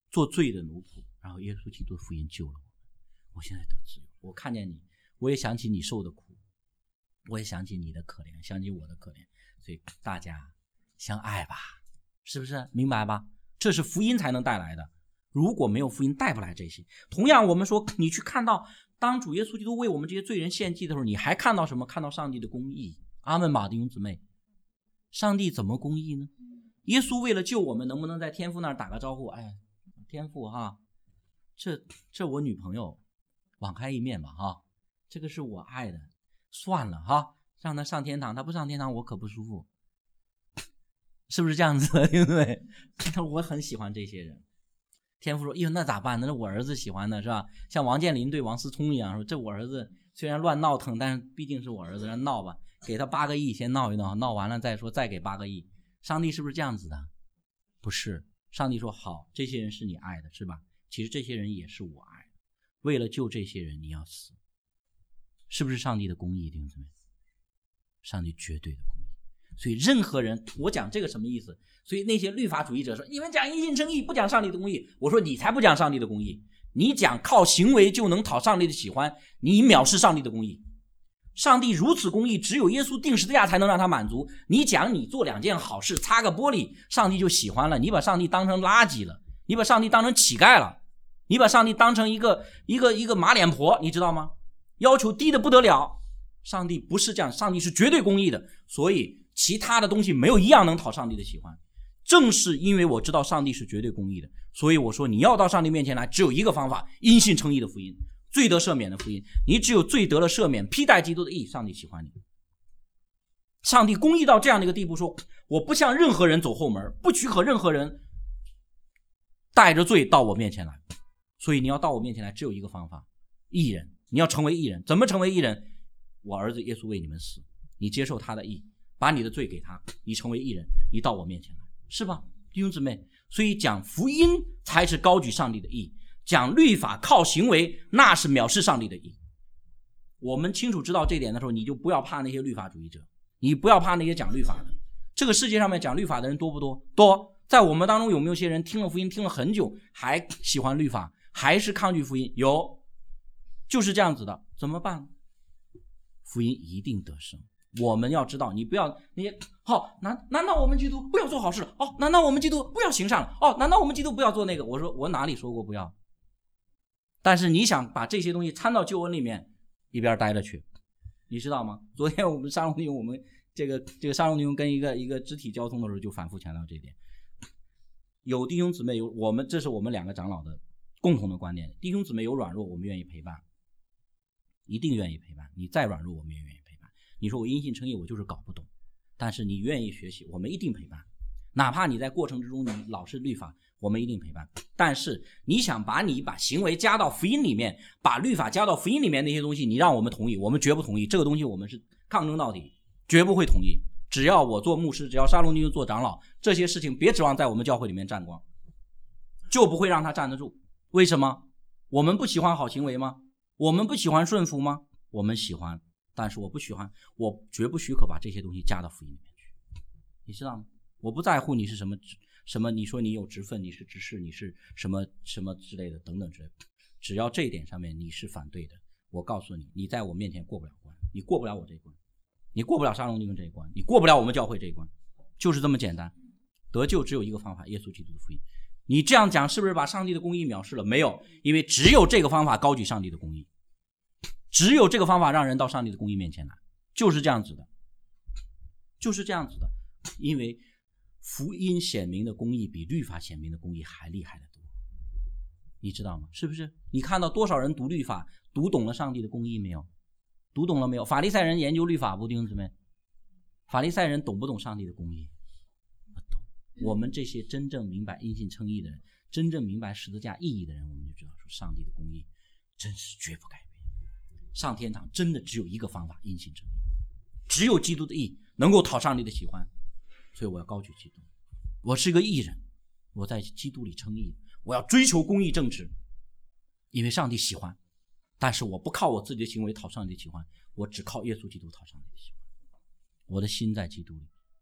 做罪的奴仆，然后耶稣基督的福音救了我，我现在得自由。我看见你，我也想起你受的苦，我也想起你的可怜，想起我的可怜，所以大家相爱吧，是不是？明白吧？这是福音才能带来的，如果没有福音带不来这些。同样我们说，你去看到当主耶稣基督为我们这些罪人献祭的时候，你还看到什么？看到上帝的公义。阿们吧，弟兄姊妹，上帝怎么公义呢？耶稣为了救我们，能不能在天父那儿打个招呼？哎，天父哈，这这我女朋友网开一面吧哈，这个是我爱的，算了哈，让她上天堂，她不上天堂我可不舒服，是不是这样子的？对不对？我很喜欢这些人。天父说：“哟，那咋办呢？那我儿子喜欢的是吧？像王健林对王思聪一样，说这我儿子虽然乱闹腾，但是毕竟是我儿子，让闹吧，给他八个亿，先闹一闹，闹完了再说，再给八个亿。上帝是不是这样子的？不是，上帝说好，这些人是你爱的，是吧？其实这些人也是我爱的，为了救这些人，你要死，是不是上帝的公义？弟兄姊妹，上帝绝对的公义。所以任何人，我讲这个什么意思？所以那些律法主义者说，你们讲因信称义，不讲上帝的公义。我说你才不讲上帝的公义，你讲靠行为就能讨上帝的喜欢，你藐视上帝的公义。上帝如此公义，只有耶稣钉十字架才能让他满足。你讲你做两件好事，擦个玻璃，上帝就喜欢了。你把上帝当成垃圾了，你把上帝当成乞丐了，你把上帝当成一个一个一个马脸婆，你知道吗？要求低的不得了。上帝不是这样，上帝是绝对公义的，所以其他的东西没有一样能讨上帝的喜欢。正是因为我知道上帝是绝对公义的，所以我说你要到上帝面前来，只有一个方法，因信称义的福音，罪得赦免的福音。你只有罪得了赦免，披戴基督的义，上帝喜欢你。上帝公义到这样的一个地步，说我不向任何人走后门，不许可任何人带着罪到我面前来。所以你要到我面前来，只有一个方法，义人。你要成为义人，怎么成为义人？我儿子耶稣为你们死，你接受他的义，把你的罪给他，你成为义人，你到我面前来，是吧，弟兄姊妹？所以讲福音才是高举上帝的义，讲律法靠行为，那是藐视上帝的义。我们清楚知道这点的时候，你就不要怕那些律法主义者，你不要怕那些讲律法的。这个世界上面讲律法的人多不多？多。在我们当中有没有些人听了福音听了很久，还喜欢律法，还是抗拒福音？有，就是这样子的。怎么办？福音一定得胜。我们要知道，你不要那些好，难难道我们基督不要做好事了？哦，难道我们基督不要行善了？哦，难道我们基督不要做那个？我说我哪里说过不要？但是你想把这些东西掺到救恩里面，一边待着去，你知道吗？昨天我们沙龙弟兄，我们这个这个沙龙弟兄跟一个一个肢体交通的时候，就反复强调这一点。有弟兄姊妹有我们，这是我们两个长老的共同的观点。弟兄姊妹有软弱，我们愿意陪伴，一定愿意陪伴。你再软弱，我们也愿意陪伴。你说我因信称义，我就是搞不懂，但是你愿意学习，我们一定陪伴。哪怕你在过程之中你老是律法，我们一定陪伴。但是你想把你把行为加到福音里面，把律法加到福音里面那些东西，你让我们同意，我们绝不同意。这个东西我们是抗争到底，绝不会同意。只要我做牧师，只要沙龙弟兄做长老，这些事情别指望在我们教会里面沾光，就不会让他站得住。为什么？我们不喜欢好行为吗？我们不喜欢顺服吗？我们喜欢，但是我不喜欢，我绝不许可把这些东西加到福音里面去，你知道吗？我不在乎你是什么什么，你说你有职分，你是执事，你是什么什么之类的等等之类的，只要这一点上面你是反对的，我告诉你，你在我面前过不了关，你过不了我这一关，你过不了沙龙弟兄这一关，你过不了我们教会这一关，就是这么简单。得救只有一个方法，耶稣基督的福音。你这样讲是不是把上帝的公义藐视了？没有，因为只有这个方法高举上帝的公义，只有这个方法让人到上帝的公义面前来，就是这样子的，就是这样子的。因为福音显明的公义比律法显明的公义还厉害得多，你知道吗？是不是？你看到多少人读律法读懂了上帝的公义没有？读懂了没有？法利赛人研究律法不？弟兄姊妹，法利赛人懂不懂上帝的公义？不懂。我们这些真正明白因信称义的人，真正明白十字架意义的人，我们就知道说上帝的公义真是绝不改变。上天堂真的只有一个方法，因信称义，只有基督的义能够讨上帝的喜欢。所以我要高举基督，我是个义人，我在基督里称义，我要追求公义正直，因为上帝喜欢。但是我不靠我自己的行为讨上帝的喜欢，我只靠耶稣基督讨上帝的喜欢。我的心在基督里，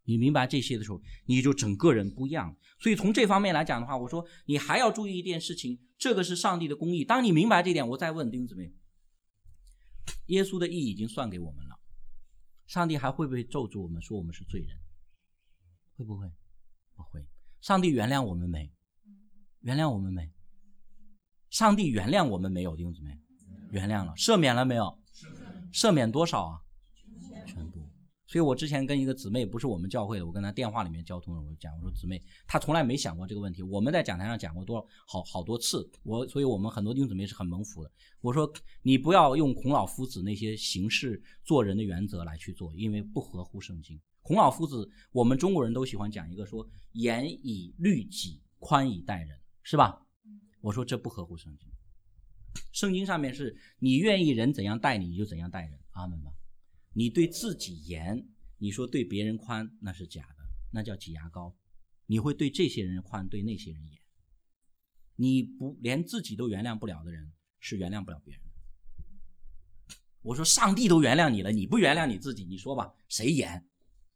你明白这些的时候，你就整个人不一样。所以从这方面来讲的话，我说你还要注意一件事情，这个是上帝的公义。当你明白这点，我再问弟兄姊妹，耶稣的义已经算给我们了，上帝还会不会咒诅我们，说我们是罪人？会不会？不会。上帝原谅我们没？原谅我们没？上帝原谅我们没有？弟兄姊妹，原谅了。赦免了没有？赦免多少啊？全部。所以我之前跟一个姊妹，不是我们教会的，我跟她电话里面交通了，我就讲，我说姊妹，她从来没想过这个问题。我们在讲台上讲过多好好多次，我所以我们很多弟兄姊妹是很蒙福的。我说你不要用孔老夫子那些行事做人的原则来去做，因为不合乎圣经。孔老夫子，我们中国人都喜欢讲一个说严以律己，宽以待人，是吧？我说这不合乎圣经。圣经上面是你愿意人怎样待你，你就怎样待人，阿们吧。你对自己严，你说对别人宽，那是假的，那叫挤牙膏。你会对这些人宽，对那些人严。你不连自己都原谅不了的人，是原谅不了别人的。我说上帝都原谅你了，你不原谅你自己，你说吧，谁严？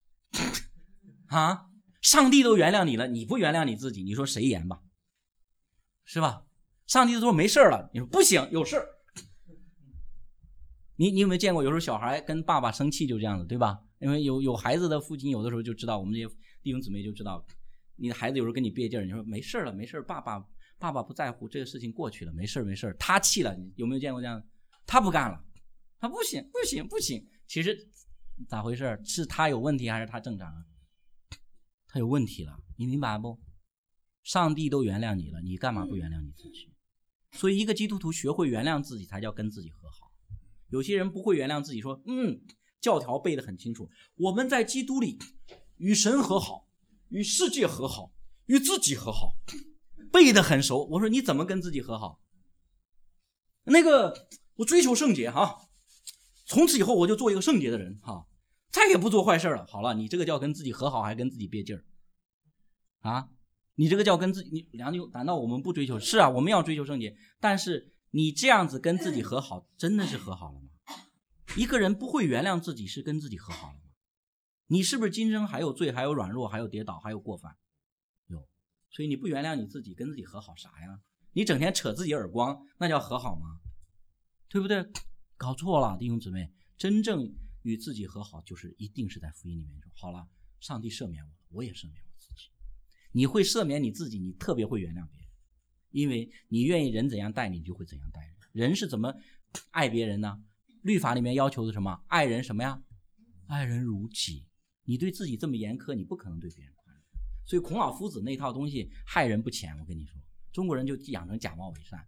啊，上帝都原谅你了，你不原谅你自己，你说谁严吧？是吧？上帝都说没事了，你说不行，有事。你你有没有见过有时候小孩跟爸爸生气就这样子，对吧？因为有有孩子的父亲有的时候就知道，我们这些弟兄姊妹就知道，你的孩子有时候跟你别劲儿，你说没事了没事，爸爸爸爸不在乎，这个事情过去了，没事没事。他气了，有没有见过这样？他不干了，他不行不行不行。其实咋回事？是他有问题还是他正常啊？他有问题了，你明白不？上帝都原谅你了，你干嘛不原谅你自己？所以一个基督徒学会原谅自己，才叫跟自己和好。有些人不会原谅自己，说嗯，教条背得很清楚，我们在基督里与神和好，与世界和好，与自己和好，背得很熟。我说你怎么跟自己和好？那个我追求圣洁哈，从此以后我就做一个圣洁的人哈，再也不做坏事了。好了，你这个叫跟自己和好，还跟自己别劲儿啊？你这个叫跟自己，你梁就难道我们不追求？是啊，我们要追求圣洁，但是你这样子跟自己和好，真的是和好了吗？一个人不会原谅自己，是跟自己和好了吗？你是不是今生还有罪，还有软弱，还有跌倒，还有过犯？有，所以你不原谅你自己，跟自己和好啥呀？你整天扯自己耳光，那叫和好吗？对不对？搞错了，弟兄姊妹，真正与自己和好，就是一定是在福音里面说，好了，上帝赦免我了，我也赦免我自己。你会赦免你自己，你特别会原谅别人，因为你愿意人怎样待你，就会怎样待人。人是怎么爱别人呢？律法里面要求的什么？爱人什么呀？爱人如己。你对自己这么严苛，你不可能对别人宽容。所以孔老夫子那套东西害人不浅，我跟你说，中国人就养成假冒伪善，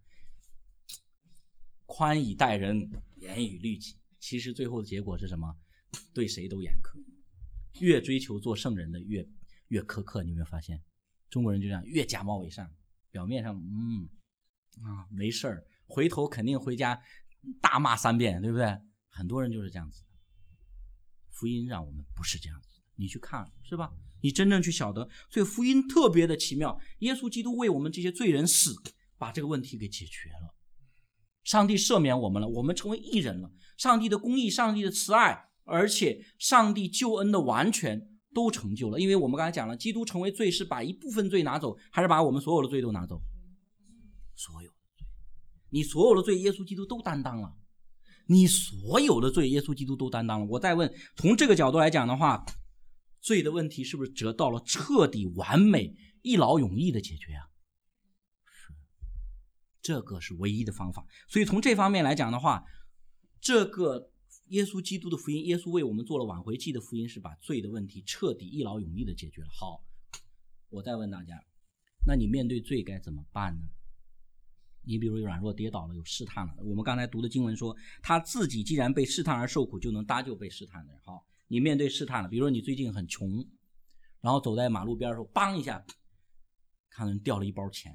宽以待人，严以律己。其实最后的结果是什么？对谁都严苛。越追求做圣人的越越苛刻，你有没有发现？中国人就这样，越假冒伪善，表面上嗯啊没事儿，回头肯定回家大骂三遍，对不对？很多人就是这样子的。福音让我们不是这样子的，你去看是吧？你真正去晓得，所以福音特别的奇妙。耶稣基督为我们这些罪人死，把这个问题给解决了。上帝赦免我们了，我们成为义人了。上帝的公义，上帝的慈爱，而且上帝救恩的完全都成就了。因为我们刚才讲了，基督成为罪是把一部分罪拿走，还是把我们所有的罪都拿走？所有的罪，你所有的罪耶稣基督都担当了，你所有的罪耶稣基督都担当了。我再问，从这个角度来讲的话，罪的问题是不是得到了彻底完美一劳永逸的解决啊？是，这个是唯一的方法。所以从这方面来讲的话，这个耶稣基督的福音，耶稣为我们做了挽回祭的福音，是把罪的问题彻底一劳永逸的解决了。好，我再问大家，那你面对罪该怎么办呢？你比如有软弱跌倒了，有试探了，我们刚才读的经文说，他自己既然被试探而受苦，就能搭救被试探的人。好，你面对试探了，比如说你最近很穷，然后走在马路边的时候，梆一下看到人掉了一包钱，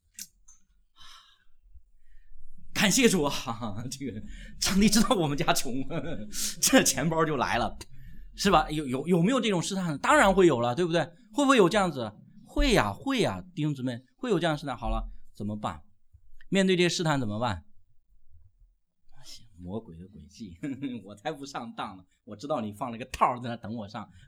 感谢主啊，这个上帝知道我们家穷，这钱包就来了，是吧？有有有没有这种试探？当然会有了，对不对？会不会有这样子？会呀，会呀，弟兄姊妹，会有这样的试探。好了，怎么办？面对这些试探怎么办？魔鬼的诡计，我才不上当呢！我知道你放了个套在那等我上，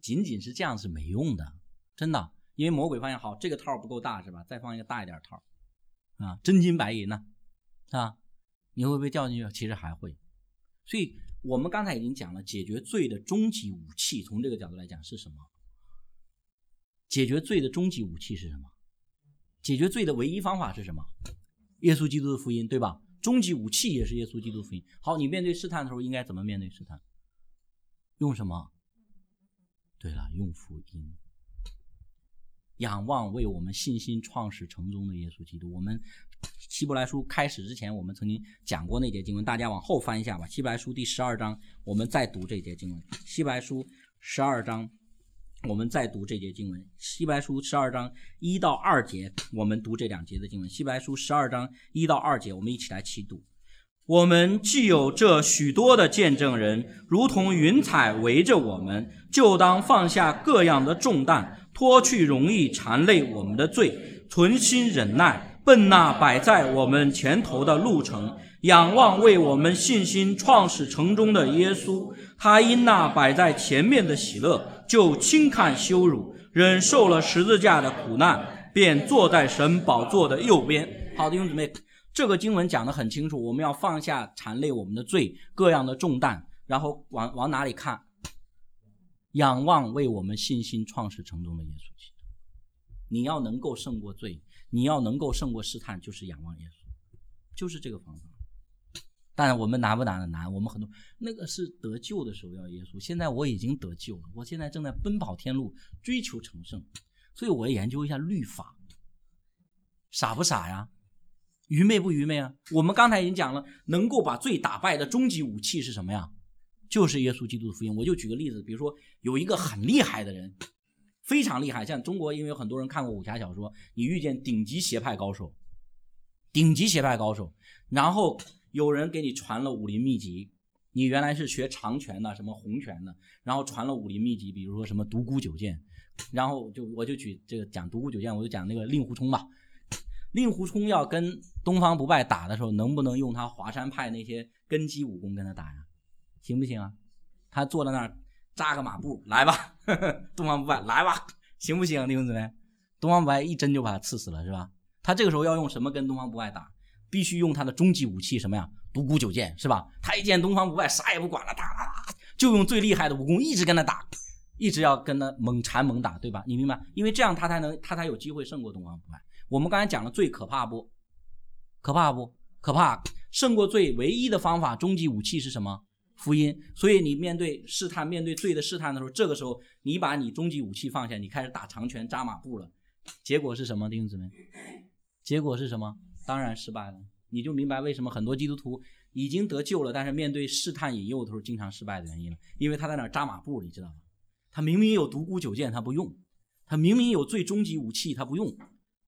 仅仅是这样是没用的，真的，因为魔鬼发现好这个套不够大是吧？再放一个大一点套啊，真金白银呢啊，你会不会掉进去？其实还会。所以我们刚才已经讲了，解决罪的终极武器，从这个角度来讲是什么？解决罪的终极武器是什么？解决罪的唯一方法是什么？耶稣基督的福音，对吧？终极武器也是耶稣基督的福音。好，你面对试探的时候应该怎么面对试探？用什么？对了，用福音。仰望为我们信心创始成终的耶稣基督。我们希伯来书开始之前我们曾经讲过那节经文，大家往后翻一下吧。希伯来书第十二章我们再读这节经文。希伯来书十二章我们再读这节经文。希伯来书十二章一到二节我们读这两节的经文。希伯来书十二章一到二节我们一起来齐读。我们既有这许多的见证人，如同云彩围着我们，就当放下各样的重担，脱去容易缠累我们的罪，存心忍耐，奔那摆在我们前头的路程，仰望为我们信心创始成终的耶稣。他因那摆在前面的喜乐，就轻看羞辱，忍受了十字架的苦难，便坐在神宝座的右边。好的，弟兄姊妹，这个经文讲得很清楚，我们要放下缠累我们的罪，各样的重担，然后往往哪里看？仰望为我们信心创始成终的耶稣基督。你要能够胜过罪，你要能够胜过试探，就是仰望耶稣，就是这个方法。当然我们难不难的难，我们很多那个是得救的时候要耶稣，现在我已经得救了，我现在正在奔跑天路，追求成圣，所以我研究一下律法。傻不傻呀？愚昧不愚昧啊？我们刚才已经讲了，能够把罪打败的终极武器是什么呀？就是耶稣基督的福音。我就举个例子，比如说有一个很厉害的人，非常厉害，像中国因为有很多人看过武侠小说，你遇见顶级邪派高手，顶级邪派高手，然后有人给你传了武林秘籍，你原来是学长拳的，什么洪拳的，然后传了武林秘籍，比如说什么独孤九剑，然后就我就举这个讲独孤九剑，我就讲那个令狐冲吧。令狐冲要跟东方不败打的时候，能不能用他华山派那些根基武功跟他打呀？行不行啊？他坐在那儿扎个马步，来吧，呵呵，东方不败来吧，行不行啊？弟兄姊妹，东方不败一针就把他刺死了，是吧？他这个时候要用什么跟东方不败打？必须用他的终极武器，什么呀？独孤九剑，是吧？他一见东方不败啥也不管了，打打打，就用最厉害的武功一直跟他打，一直要跟他猛缠猛打，对吧？你明白？因为这样他才能他才有机会胜过东方不败。我们刚才讲了最可怕不？可怕不？可怕。胜过罪唯一的方法，终极武器是什么？福音。所以你面对试探，面对罪的试探的时候，这个时候你把你终极武器放下，你开始打长拳扎马步了，结果是什么？弟兄姊妹，结果是什么？当然失败了。你就明白为什么很多基督徒已经得救了，但是面对试探引诱的时候经常失败的原因了。因为他在那儿扎马步，你知道吗？他明明有独孤九剑他不用，他明明有最终极武器他不用。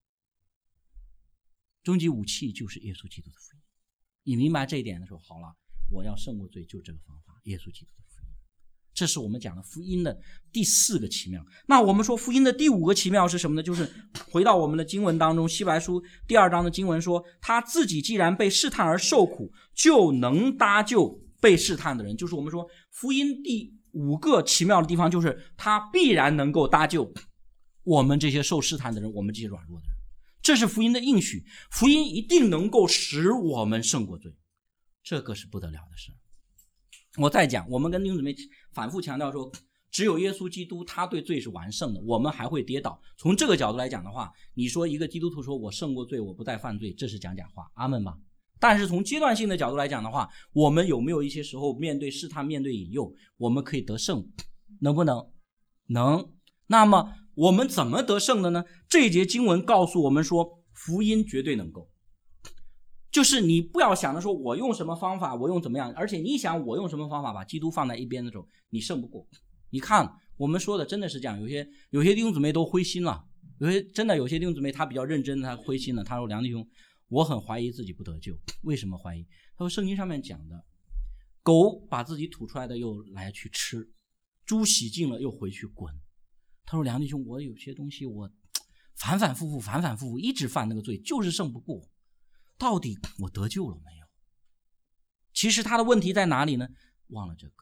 终极武器就是耶稣基督的福音。你明白这一点的时候，好了，我要胜过罪，就这个方法，耶稣基督的福音。这是我们讲的福音的第四个奇妙。那我们说福音的第五个奇妙是什么呢？就是回到我们的经文当中，希伯来书第二章的经文说，他自己既然被试探而受苦，就能搭救被试探的人。就是我们说福音第五个奇妙的地方，就是他必然能够搭救我们这些受试探的人，我们这些软弱的人。这是福音的应许，福音一定能够使我们胜过罪，这个是不得了的事。我再讲，我们跟弟兄姊妹反复强调说，只有耶稣基督他对罪是完胜的，我们还会跌倒。从这个角度来讲的话，你说一个基督徒说我胜过罪，我不再犯罪，这是讲假话，阿们吧。但是从阶段性的角度来讲的话，我们有没有一些时候面对试探，面对引诱，我们可以得胜？能不能？能。那么我们怎么得胜的呢？这一节经文告诉我们说，福音绝对能够。就是你不要想着说我用什么方法，我用怎么样，而且你想我用什么方法把基督放在一边的时候，你胜不过。你看我们说的真的是这样，有些有些弟兄姊妹都灰心了，有些真的有些弟兄姊妹他比较认真，他灰心了，他说梁弟兄，我很怀疑自己不得救。为什么怀疑？他说圣经上面讲的，狗把自己吐出来的又来去吃，猪洗净了又回去滚。他说梁弟兄，我有些东西我反反复复反反复复一直犯那个罪，就是胜不过，到底我得救了没有？其实他的问题在哪里呢？忘了这个，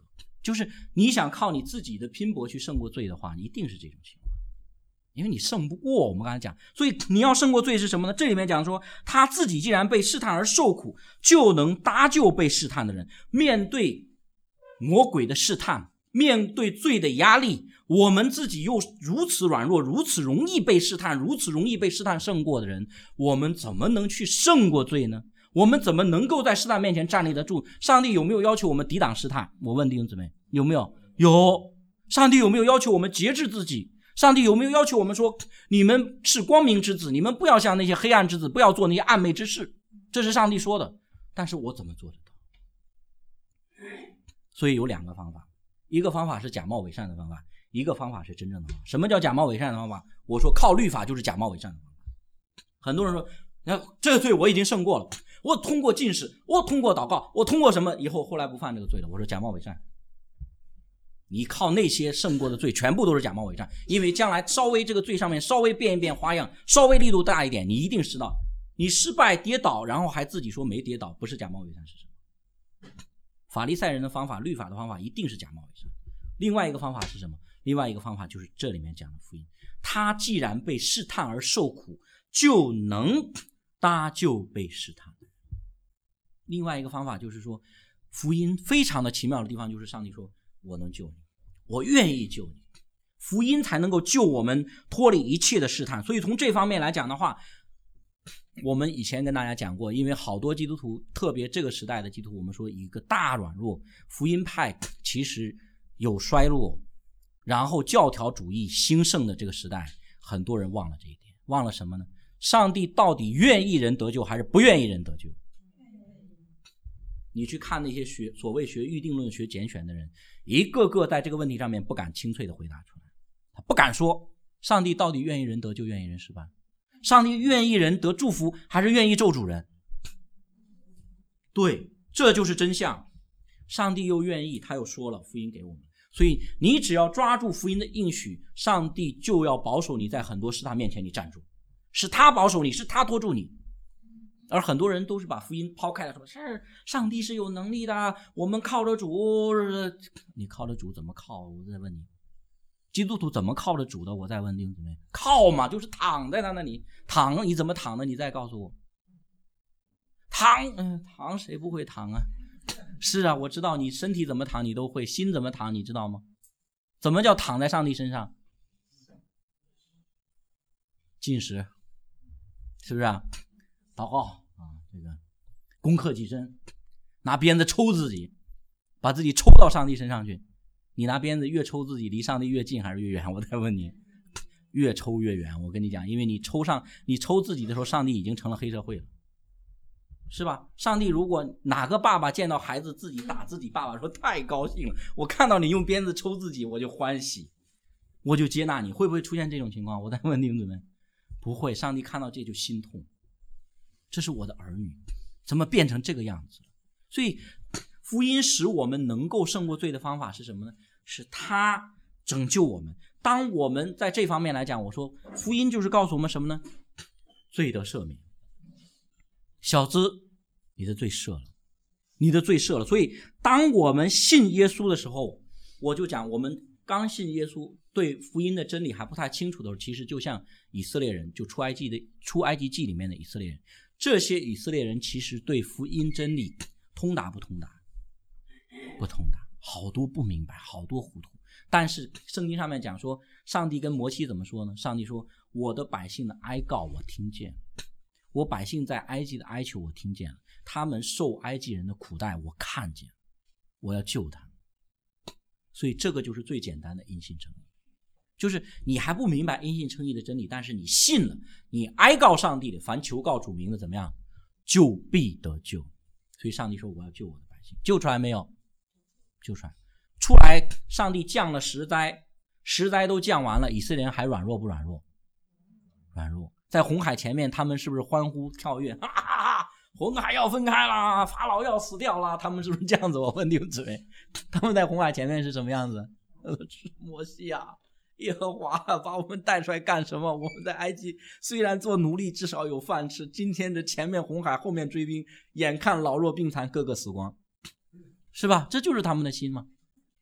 就是你想靠你自己的拼搏去胜过罪的话，一定是这种情况，因为你胜不过。我们刚才讲，所以你要胜过罪是什么呢？这里面讲说，他自己既然被试探而受苦，就能搭救被试探的人。面对魔鬼的试探，面对罪的压力，我们自己又如此软弱，如此容易被试探，如此容易被试探胜过的人，我们怎么能去胜过罪呢？我们怎么能够在试探面前站立得住？上帝有没有要求我们抵挡试探？我问弟兄姊妹，有没有？有。上帝有没有要求我们节制自己？上帝有没有要求我们说，你们是光明之子，你们不要像那些黑暗之子，不要做那些暗昧之事？这是上帝说的。但是我怎么做得到？所以有两个方法，一个方法是假冒伪善的方法，一个方法是真正的方法。什么叫假冒伪善的方法？我说靠律法就是假冒伪善的方法。很多人说，这个罪我已经胜过了，我通过禁食，我通过祷告，我通过什么，以后后来不犯这个罪了。我说假冒伪善，你靠那些胜过的罪全部都是假冒伪善，因为将来稍微这个罪上面稍微变一变花样，稍微力度大一点，你一定知道你失败跌倒，然后还自己说没跌倒，不是假冒伪善是什么？法利赛人的方法，律法的方法一定是假冒伪善。另外一个方法是什么？另外一个方法就是这里面讲的福音，他既然被试探而受苦，就能搭救被试探。另外一个方法就是说，福音非常的奇妙的地方就是上帝说，我能救你，我愿意救你，福音才能够救我们脱离一切的试探。所以从这方面来讲的话，我们以前跟大家讲过，因为好多基督徒，特别这个时代的基督徒，我们说一个大软弱，福音派其实有衰落，然后教条主义兴盛的这个时代，很多人忘了这一点。忘了什么呢？上帝到底愿意人得救还是不愿意人得救？你去看那些学所谓学预定论、学拣选的人，一个个在这个问题上面不敢清脆的回答出来，他不敢说上帝到底愿意人得救，愿意人失败。上帝愿意人得祝福还是愿意咒诅人？对，这就是真相。上帝又愿意，他又说了福音给我们，所以你只要抓住福音的应许，上帝就要保守你在很多试探面前你站住，是他保守你，是他拖住你。而很多人都是把福音抛开了，说是上帝是有能力的，我们靠着主。你靠着主怎么靠？我再问你，基督徒怎么靠着主的？我再问弟兄姊妹，靠嘛，就是躺在他那里，躺你怎么躺的？你再告诉我。躺，嗯，躺谁不会躺啊？是啊，我知道你身体怎么躺你都会，心怎么躺你知道吗？怎么叫躺在上帝身上？进食，是不是啊？祷告啊，这个攻克己身，拿鞭子抽自己，把自己抽到上帝身上去。你拿鞭子越抽自己，离上帝越近还是越远？我再问你，越抽越远。我跟你讲，因为你抽上你抽自己的时候，上帝已经成了黑社会了，是吧？上帝如果哪个爸爸见到孩子自己打自己爸爸，说太高兴了，我看到你用鞭子抽自己，我就欢喜，我就接纳你。会不会出现这种情况？我再问弟兄姊妹，不会。上帝看到这就心痛，这是我的儿女，怎么变成这个样子？所以福音使我们能够胜过罪的方法是什么呢？是他拯救我们。当我们在这方面来讲，我说福音就是告诉我们什么呢？罪得赦免。小子，你的罪赦了，你的罪赦了。所以当我们信耶稣的时候，我就讲我们刚信耶稣，对福音的真理还不太清楚的时候，其实就像以色列人，就出埃及的出埃及记里面的以色列人，这些以色列人其实对福音真理通达不通达？不通达，好多不明白，好多糊涂。但是圣经上面讲说，上帝跟摩西怎么说呢？上帝说，我的百姓的哀告我听见，我百姓在埃及的哀求我听见了，他们受埃及人的苦待我看见，我要救他们。所以这个就是最简单的因信称义，就是你还不明白因信称义的真理，但是你信了，你哀告上帝的，凡求告主名的怎么样，就必得救。所以上帝说，我要救我的百姓。救出来没有？救出来。出来，上帝降了十灾，十灾都降完了，以色列人还软弱不软弱？软弱。在红海前面，他们是不是欢呼跳跃？哈哈哈，红海要分开了，法老要死掉了，他们是不是这样子？我问弟兄姊妹，他们在红海前面是什么样子？摩西啊，耶和华把我们带出来干什么？我们在埃及虽然做奴隶，至少有饭吃，今天的前面红海，后面追兵，眼看老弱病残，个个死光，是吧？这就是他们的心嘛。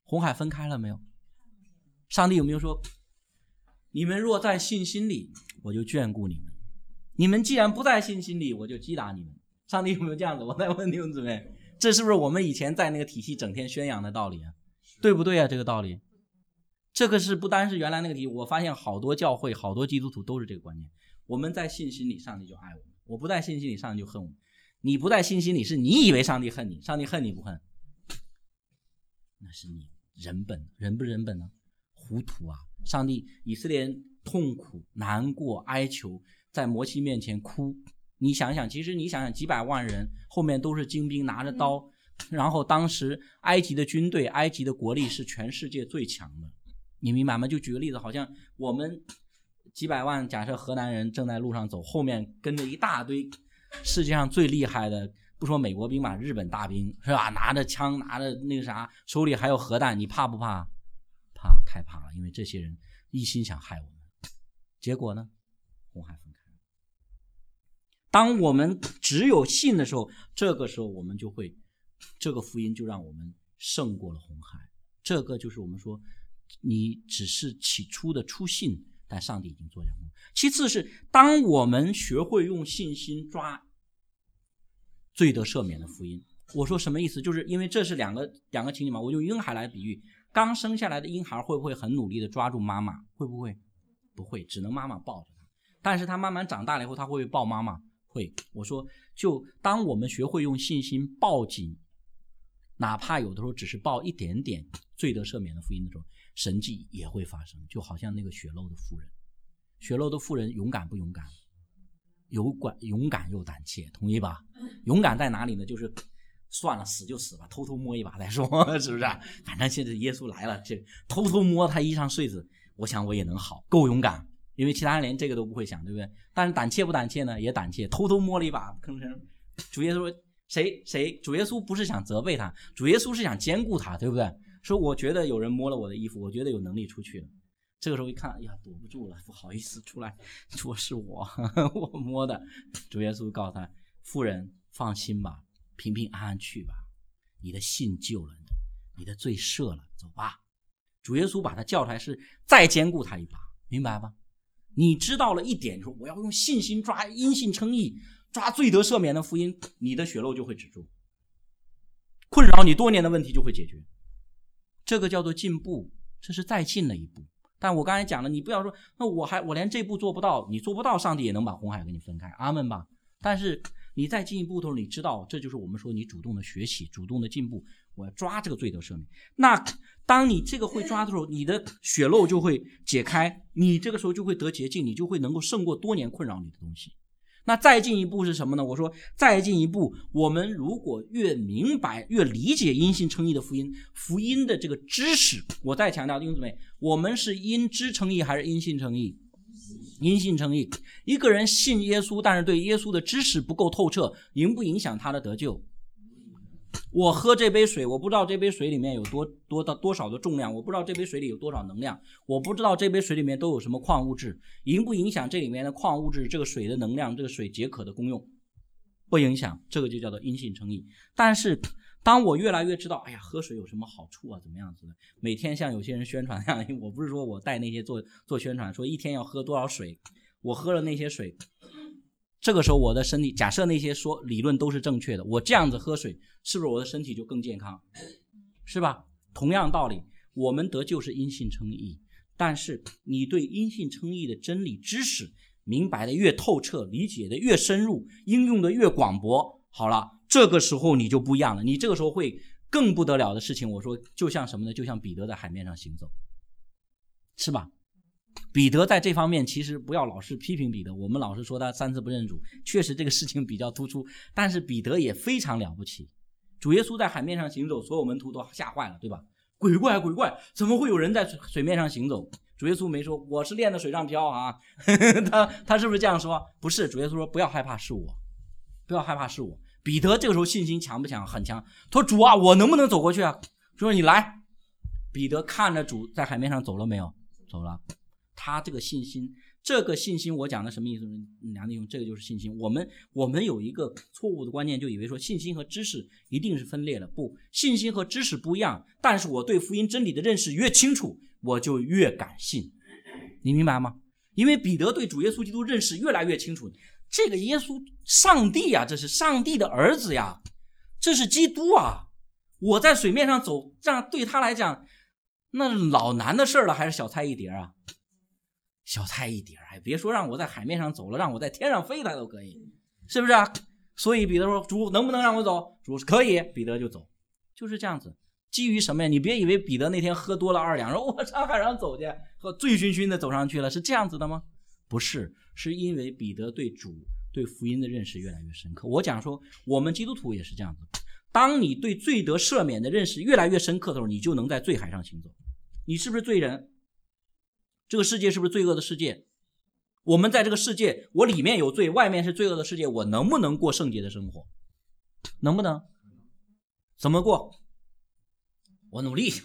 红海分开了没有？上帝有没有说，你们若在信心里，我就眷顾你们；你们既然不在信心里，我就击打你们。上帝有没有这样子？我再问弟兄姊妹，这是不是我们以前在那个体系整天宣扬的道理啊？对不对啊？这个道理，这个是不单是原来那个体系，我发现好多教会、好多基督徒都是这个观念。我们在信心里，上帝就爱我们；我不在信心里，上帝就恨我们。你不在信心里，是你以为上帝恨你，上帝恨你不恨？那是你人本，人不人本呢？糊涂啊！上帝，以色列人痛苦、难过、哀求，在摩西面前哭。你想想，其实你想想，几百万人后面都是精兵拿着刀，然后当时埃及的军队、埃及的国力是全世界最强的，你明白吗？就举个例子，好像我们几百万，假设河南人正在路上走，后面跟着一大堆世界上最厉害的，不说美国兵吧，日本大兵是吧？拿着枪，拿着那个啥，手里还有核弹，你怕不怕？怕，太怕了，因为这些人一心想害我们。结果呢，红海分开。当我们只有信的时候，这个时候我们就会，这个福音就让我们胜过了红海。这个就是我们说，你只是起初的初信，但上帝已经做了工。其次是，当我们学会用信心抓罪得赦免的福音。我说什么意思？就是因为这是两个两个情景嘛。我用婴孩来比喻，刚生下来的婴孩会不会很努力的抓住妈妈？会不会？不会，只能妈妈抱着他。但是他慢慢长大了以后，他会不会抱妈妈？会。我说，就当我们学会用信心抱紧，哪怕有的时候只是抱一点点罪得赦免的福音的时候，神迹也会发生。就好像那个血漏的妇人，血漏的妇人勇敢不勇敢？勇敢，勇敢又胆怯，同意吧？勇敢在哪里呢？就是算了，死就死吧，偷偷摸一把再说，是不是？反正现在耶稣来了，这偷偷摸他衣裳穗子，我想我也能好，够勇敢。因为其他人连这个都不会想，对不对？但是胆怯不胆怯呢？也胆怯，偷偷摸了一把，吭声。主耶稣说，谁谁？主耶稣不是想责备他，主耶稣是想兼顾他，对不对？说我觉得有人摸了我的衣服，我觉得有能力出去了。这个时候一看，哎呀，躲不住了，不好意思出来，说是我，我摸的。主耶稣告诉他，妇人放心吧，平平安安去吧，你的信救了你，你的罪赦了，走吧。主耶稣把他叫出来，是再兼顾他一把，明白吗？你知道了一点，说我要用信心抓因信称义，抓罪得赦免的福音，你的血漏就会止住，困扰你多年的问题就会解决。这个叫做进步，这是再进了一步。但我刚才讲了，你不要说那我还我连这步做不到，你做不到，上帝也能把红海跟你分开，阿们吧。但是你再进一步的时候，你知道这就是我们说你主动的学习，主动的进步，我要抓这个罪得赦免。那当你这个会抓的时候，你的血漏就会解开，你这个时候就会得洁净，你就会能够胜过多年困扰你的东西。那再进一步是什么呢？我说再进一步，我们如果越明白越理解因信称义的福音，福音的这个知识，我再强调弟兄姊妹，我们是因知称义还是因信称义？因信称义。一个人信耶稣，但是对耶稣的知识不够透彻，影不影响他的得救？我喝这杯水，我不知道这杯水里面有多多到多少的重量，我不知道这杯水里有多少能量，我不知道这杯水里面都有什么矿物质，影不影响这里面的矿物质这个水的能量，这个水解渴的功用？不影响，这个就叫做因信称义。但是当我越来越知道，哎呀，喝水有什么好处啊，怎么样子的，每天像有些人宣传那样，我不是说我带那些做做宣传说一天要喝多少水，我喝了那些水，这个时候我的身体，假设那些说理论都是正确的，我这样子喝水，是不是我的身体就更健康？是吧？同样道理，我们得救是因信称义，但是你对因信称义的真理知识明白的越透彻，理解的越深入，应用的越广博，好了，这个时候你就不一样了，你这个时候会更不得了的事情。我说就像什么呢？就像彼得在海面上行走，是吧？彼得在这方面其实不要老是批评彼得，我们老是说他三次不认主，确实这个事情比较突出，但是彼得也非常了不起。主耶稣在海面上行走，所有门徒都吓坏了，对吧？鬼怪鬼怪，怎么会有人在水面上行走？主耶稣没说我是练在水上漂啊他他是不是这样说？不是，主耶稣说不要害怕，是我，不要害怕，是我。彼得这个时候信心强不强？很强。他说主啊，我能不能走过去啊？说你来。彼得看着主在海面上走了没有？走了。他这个信心这个信心我讲的什么意思？梁弟兄，这个就是信心。我们我们有一个错误的观念，就以为说信心和知识一定是分裂的。不，信心和知识不一样，但是我对福音真理的认识越清楚，我就越敢信。你明白吗？因为彼得对主耶稣基督认识越来越清楚，这个耶稣上帝啊，这是上帝的儿子呀，这是基督啊。我在水面上走，这样对他来讲那老难的事了，还是小菜一碟啊？小菜一碟，还别说让我在海面上走了，让我在天上飞他都可以，是不是啊？所以彼得说，主能不能让我走？主说可以，彼得就走，就是这样子。基于什么呀？你别以为彼得那天喝多了二两，说我上海上走去，喝醉醺醺的走上去了，是这样子的吗？不是，是因为彼得对主对福音的认识越来越深刻。我讲说我们基督徒也是这样子，当你对罪得赦免的认识越来越深刻的时候，你就能在罪海上行走。你是不是罪人？这个世界是不是罪恶的世界？我们在这个世界，我里面有罪，外面是罪恶的世界，我能不能过圣洁的生活？能不能？怎么过？我努力，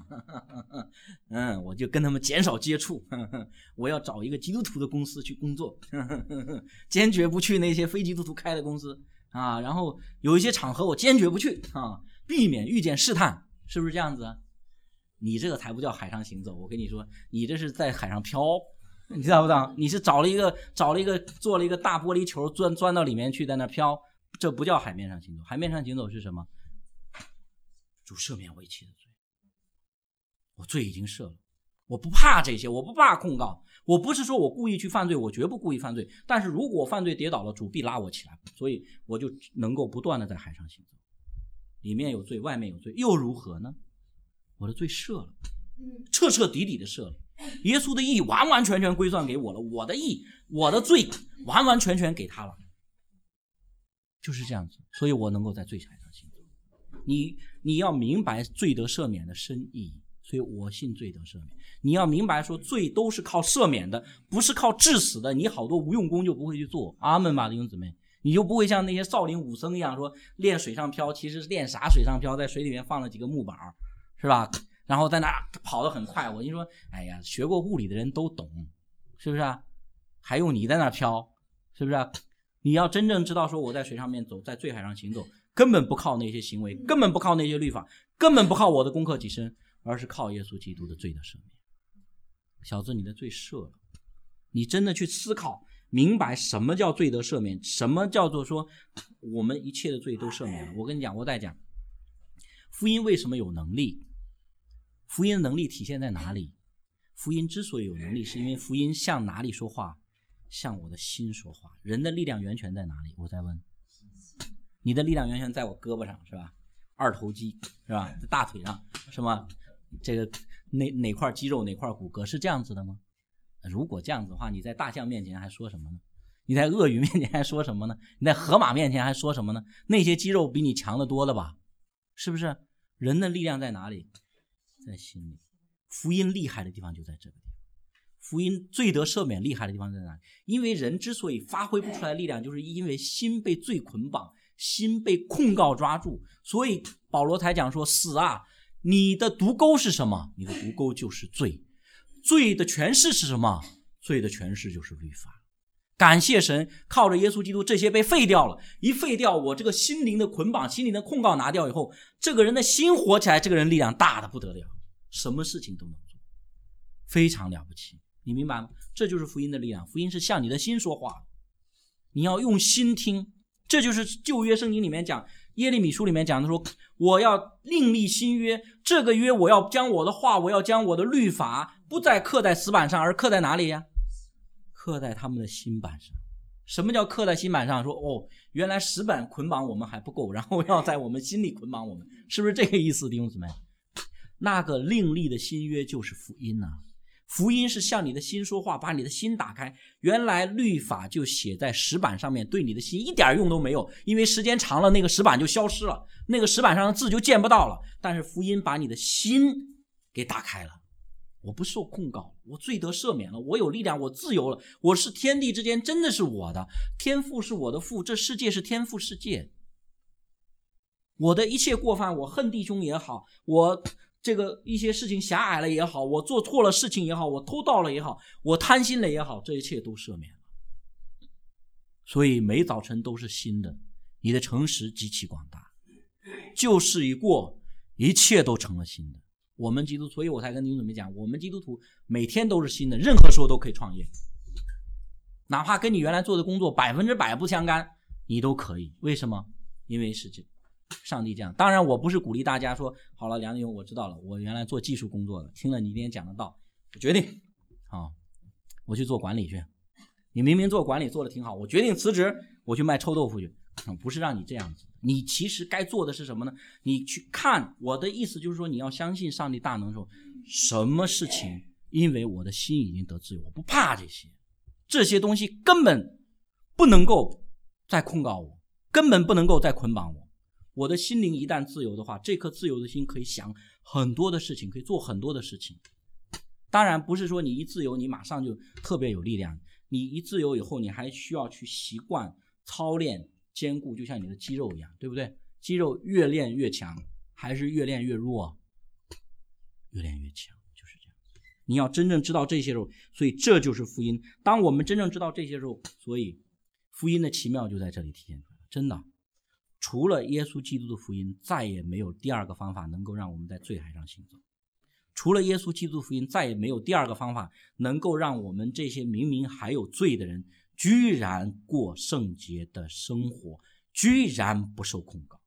嗯，我就跟他们减少接触，我要找一个基督徒的公司去工作，坚决不去那些非基督徒开的公司啊。然后有一些场合我坚决不去啊，避免遇见试探，是不是这样子啊？你这个才不叫海上行走，我跟你说，你这是在海上飘，你知道不知道？你是找了一个找了一个做了一个大玻璃球，钻钻到里面去，在那飘，这不叫海面上行走。海面上行走是什么？主赦免我一切的罪，我罪已经赦了，我不怕这些，我不怕控告，我不是说我故意去犯罪，我绝不故意犯罪，但是如果我犯罪跌倒了，主必拉我起来，所以我就能够不断的在海上行走。里面有罪，外面有罪，又如何呢？我的罪赦了，彻彻底底的赦了，耶稣的义完完全全归算给我了，我的义，我的罪完完全全给他了，就是这样子，所以我能够在罪海上行走。你你要明白罪得赦免的深意，所以我信罪得赦免。你要明白说罪都是靠赦免的，不是靠致死的，你好多无用功就不会去做。阿们吧，弟兄姊妹，你就不会像那些少林武僧一样说练水上漂，其实练啥水上漂，在水里面放了几个木板，是吧？然后在那跑得很快。我跟你说，哎呀，学过物理的人都懂，是不是啊？还用你在那飘，是不是啊？你要真正知道说我在水上面走，在罪海上行走，根本不靠那些行为，根本不靠那些律法，根本不靠我的攻克己身，而是靠耶稣基督的罪的赦免。小子，你的罪赦了，你真的去思考明白什么叫罪得赦免，什么叫做说我们一切的罪都赦免了。我跟你讲，我再讲福音为什么有能力，福音的能力体现在哪里？福音之所以有能力，是因为福音向哪里说话？向我的心说话。人的力量源泉在哪里？我再问，你的力量源泉在我胳膊上，是吧？二头肌，是吧？大腿上，是吗？这个哪哪块肌肉哪块骨骼是这样子的吗？如果这样子的话，你在大象面前还说什么呢？你在鳄鱼面前还说什么呢？你在河马面前还说什么呢？那些肌肉比你强得多了吧？是不是？人的力量在哪里？在心里。福音厉害的地方就在这个地方。福音罪得赦免厉害的地方在哪里？因为人之所以发挥不出来力量，就是因为心被罪捆绑，心被控告抓住。所以保罗才讲说，死啊，你的毒钩是什么？你的毒钩就是罪。罪的权势是什么？罪的权势就是律法。感谢神，靠着耶稣基督，这些被废掉了。一废掉，我这个心灵的捆绑，心灵的控告拿掉以后，这个人的心活起来，这个人力量大的不得了，什么事情都能做，非常了不起。你明白吗？这就是福音的力量。福音是向你的心说话，你要用心听。这就是旧约圣经里面讲，耶利米书里面讲的说，我要另立新约，这个约我要将我的话，我要将我的律法不再刻在死板上，而刻在哪里呀？刻在他们的心板上。什么叫刻在心板上？说哦，原来石板捆绑我们还不够，然后要在我们心里捆绑我们，是不是这个意思，弟兄姊妹？那个另立的新约就是福音啊。福音是向你的心说话，把你的心打开。原来律法就写在石板上面，对你的心一点用都没有，因为时间长了那个石板就消失了，那个石板上的字就见不到了。但是福音把你的心给打开了，我不受控告，我罪得赦免了，我有力量，我自由了，我是天地之间真的是我的，天父是我的父，这世界是天父世界。我的一切过犯，我恨弟兄也好，我这个一些事情狭隘了也好，我做错了事情也好，我偷盗了也好，我贪心了也好，这一切都赦免了。所以每早晨都是新的，你的诚实极其广大，旧事一过，一切都成了新的。我们基督徒，所以我才跟弟兄姊妹讲，我们基督徒每天都是新的，任何时候都可以创业，哪怕跟你原来做的工作百分之百不相干，你都可以。为什么？因为是这上帝这样。当然我不是鼓励大家说，好了，梁弟兄我知道了，我原来做技术工作的，听了你今天讲的道，我决定啊，我去做管理去。你明明做管理做的挺好，我决定辞职，我去卖臭豆腐去。不是让你这样子，你其实该做的是什么呢？你去看，我的意思就是说，你要相信上帝大能的时候，什么事情因为我的心已经得自由，我不怕这些，这些东西根本不能够再控告我，根本不能够再捆绑我。我的心灵一旦自由的话，这颗自由的心可以想很多的事情，可以做很多的事情。当然不是说你一自由你马上就特别有力量，你一自由以后你还需要去习惯操练坚固，就像你的肌肉一样，对不对？肌肉越练越强还是越练越弱？越练越强，就是这样。你要真正知道这些时候，所以这就是福音。当我们真正知道这些时候，所以福音的奇妙就在这里体现出来。真的，除了耶稣基督的福音，再也没有第二个方法能够让我们在罪海上行走。除了耶稣基督的福音，再也没有第二个方法能够让我们这些明明还有罪的人居然过圣洁的生活，居然不受控告。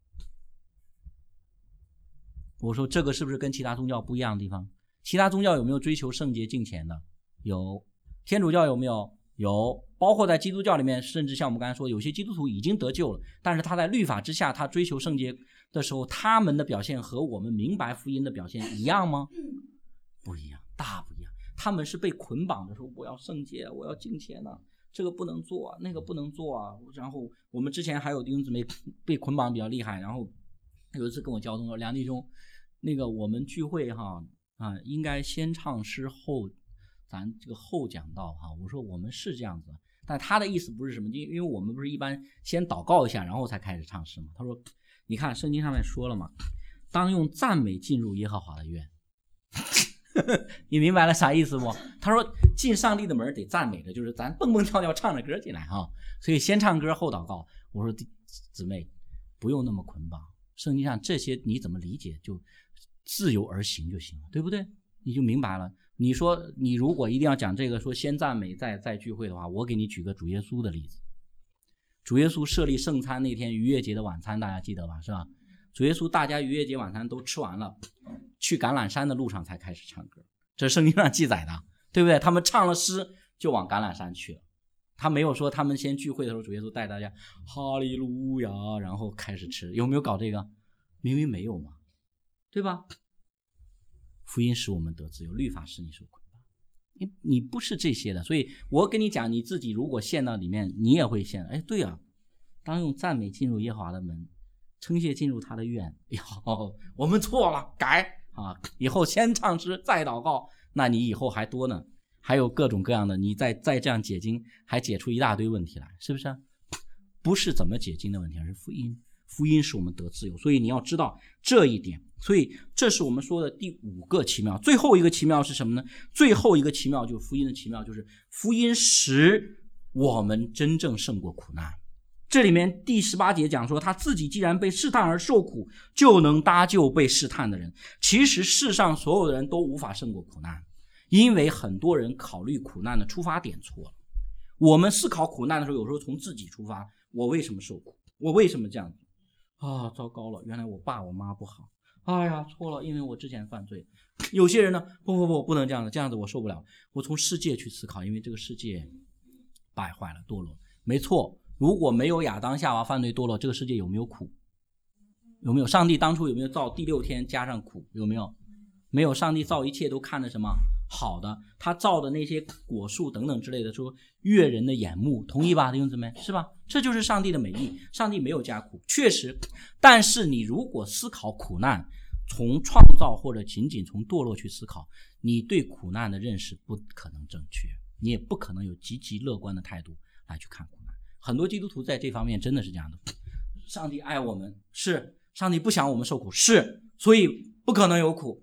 我说这个是不是跟其他宗教不一样的地方？其他宗教有没有追求圣洁敬虔的？有。天主教有没有？有。包括在基督教里面，甚至像我们刚才说，有些基督徒已经得救了，但是他在律法之下，他追求圣洁的时候，他们的表现和我们明白福音的表现一样吗？不一样，大不一样。他们是被捆绑的时候，我要圣洁，我要敬虔啊，这个不能做啊，那个不能做啊。然后我们之前还有弟兄姊妹被捆绑比较厉害，然后有一次跟我交通说，梁弟兄，那个我们聚会哈啊，应该先唱诗后咱这个后讲道哈。我说我们是这样子，但他的意思不是什么，因为我们不是一般先祷告一下，然后才开始唱诗吗？他说，你看圣经上面说了嘛，当用赞美进入耶和华的院。你明白了啥意思不？他说进上帝的门得赞美的，就是咱蹦蹦跳跳唱着歌进来哈，所以先唱歌后祷告。我说姊妹不用那么捆绑，圣经上这些你怎么理解就自由而行就行了，对不对？你就明白了。你说你如果一定要讲这个说先赞美再再聚会的话，我给你举个主耶稣的例子。主耶稣设立圣餐那天逾越节的晚餐大家记得吧，是吧？主耶稣大家逾越节晚餐都吃完了，去橄榄山的路上才开始唱歌，这是圣经上记载的，对不对？他们唱了诗就往橄榄山去了，他没有说他们先聚会的时候主耶稣带大家哈利路亚然后开始吃，有没有搞这个？明明没有嘛，对吧？福音使我们得自由，律法使你受捆绑，你你不是这些的。所以我跟你讲，你自己如果陷到里面你也会陷。哎，对啊，当用赞美进入耶和华的门，称谢进入他的院。哟，我们错了，改啊！以后先唱诗再祷告，那你以后还多呢，还有各种各样的，你再再这样解经，还解出一大堆问题来，是不是？不是怎么解经的问题，而是福音。福音使我们得自由，所以你要知道这一点。所以这是我们说的第五个奇妙。最后一个奇妙是什么呢？最后一个奇妙就是福音的奇妙，就是福音使我们真正胜过苦难。这里面第十八节讲说，他自己既然被试探而受苦，就能搭救被试探的人。其实世上所有的人都无法胜过苦难，因为很多人考虑苦难的出发点错了。我们思考苦难的时候，有时候从自己出发，我为什么受苦？我为什么这样子？啊，糟糕了，原来我爸我妈不好。哎呀，错了，因为我之前犯罪。有些人呢，不不不，不能这样子，这样子我受不了。我从世界去思考，因为这个世界败坏了，堕落。没错，如果没有亚当夏娃犯罪堕落，这个世界有没有苦？有没有？上帝当初有没有造第六天加上苦？有没有？没有。上帝造一切都看着什么？好的。他造的那些果树等等之类的，说悦人的眼目，同意吧，弟兄姊妹？是吧？这就是上帝的美意。上帝没有加苦，确实。但是你如果思考苦难，从创造或者仅仅从堕落去思考，你对苦难的认识不可能正确，你也不可能有积极乐观的态度来去看苦难。很多基督徒在这方面真的是这样的。上帝爱我们，是；上帝不想我们受苦，是，所以不可能有苦。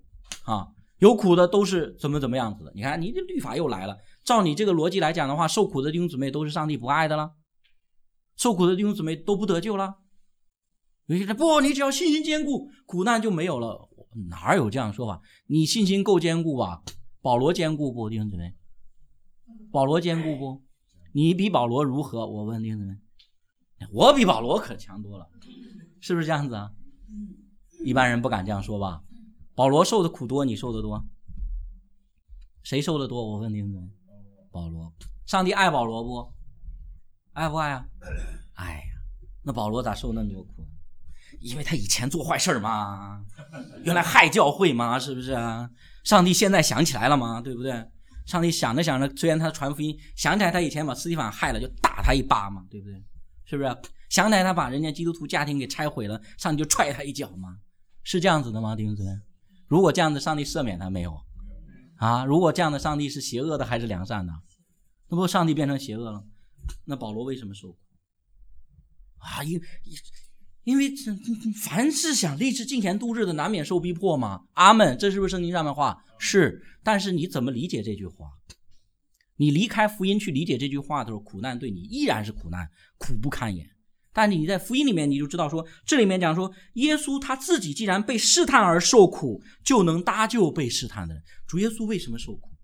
啊，有苦的都是怎么怎么样子的。你看你的律法又来了，照你这个逻辑来讲的话，受苦的弟兄姊妹都是上帝不爱的了，受苦的弟兄姊妹都不得救了。有些人不，你只要信心坚固，苦难就没有了。哪有这样的说法？你信心够坚固吧？保罗坚固不？弟兄姊妹，保罗坚固不？你比保罗如何？我问弟兄姊妹，我比保罗可强多了，是不是这样子啊？一般人不敢这样说吧？保罗受的苦多，你受的多？谁受的多？我问弟兄姊妹，保罗。上帝爱保罗不？爱不爱啊？爱呀。那保罗咋受那么多苦？因为他以前做坏事嘛，原来害教会嘛，是不是啊？上帝现在想起来了嘛，对不对？上帝想着想着，虽然他传福音，想起来他以前把司提反害了，就打他一巴嘛，对不对？是不是？想起来他把人家基督徒家庭给拆毁了，上帝就踹他一脚嘛，是这样子的吗？弟兄姊妹，如果这样的，上帝赦免他没有？啊，如果这样的，上帝是邪恶的还是良善的？那不上帝变成邪恶了？那保罗为什么受苦啊？因因为凡是想立志敬虔度日的，难免受逼迫嘛。阿们，这是不是圣经上面话？是。但是你怎么理解这句话？你离开福音去理解这句话的时候，苦难对你依然是苦难，苦不堪言。但你在福音里面你就知道说，这里面讲说耶稣他自己既然被试探而受苦，就能搭救被试探的人。主耶稣为什么受苦？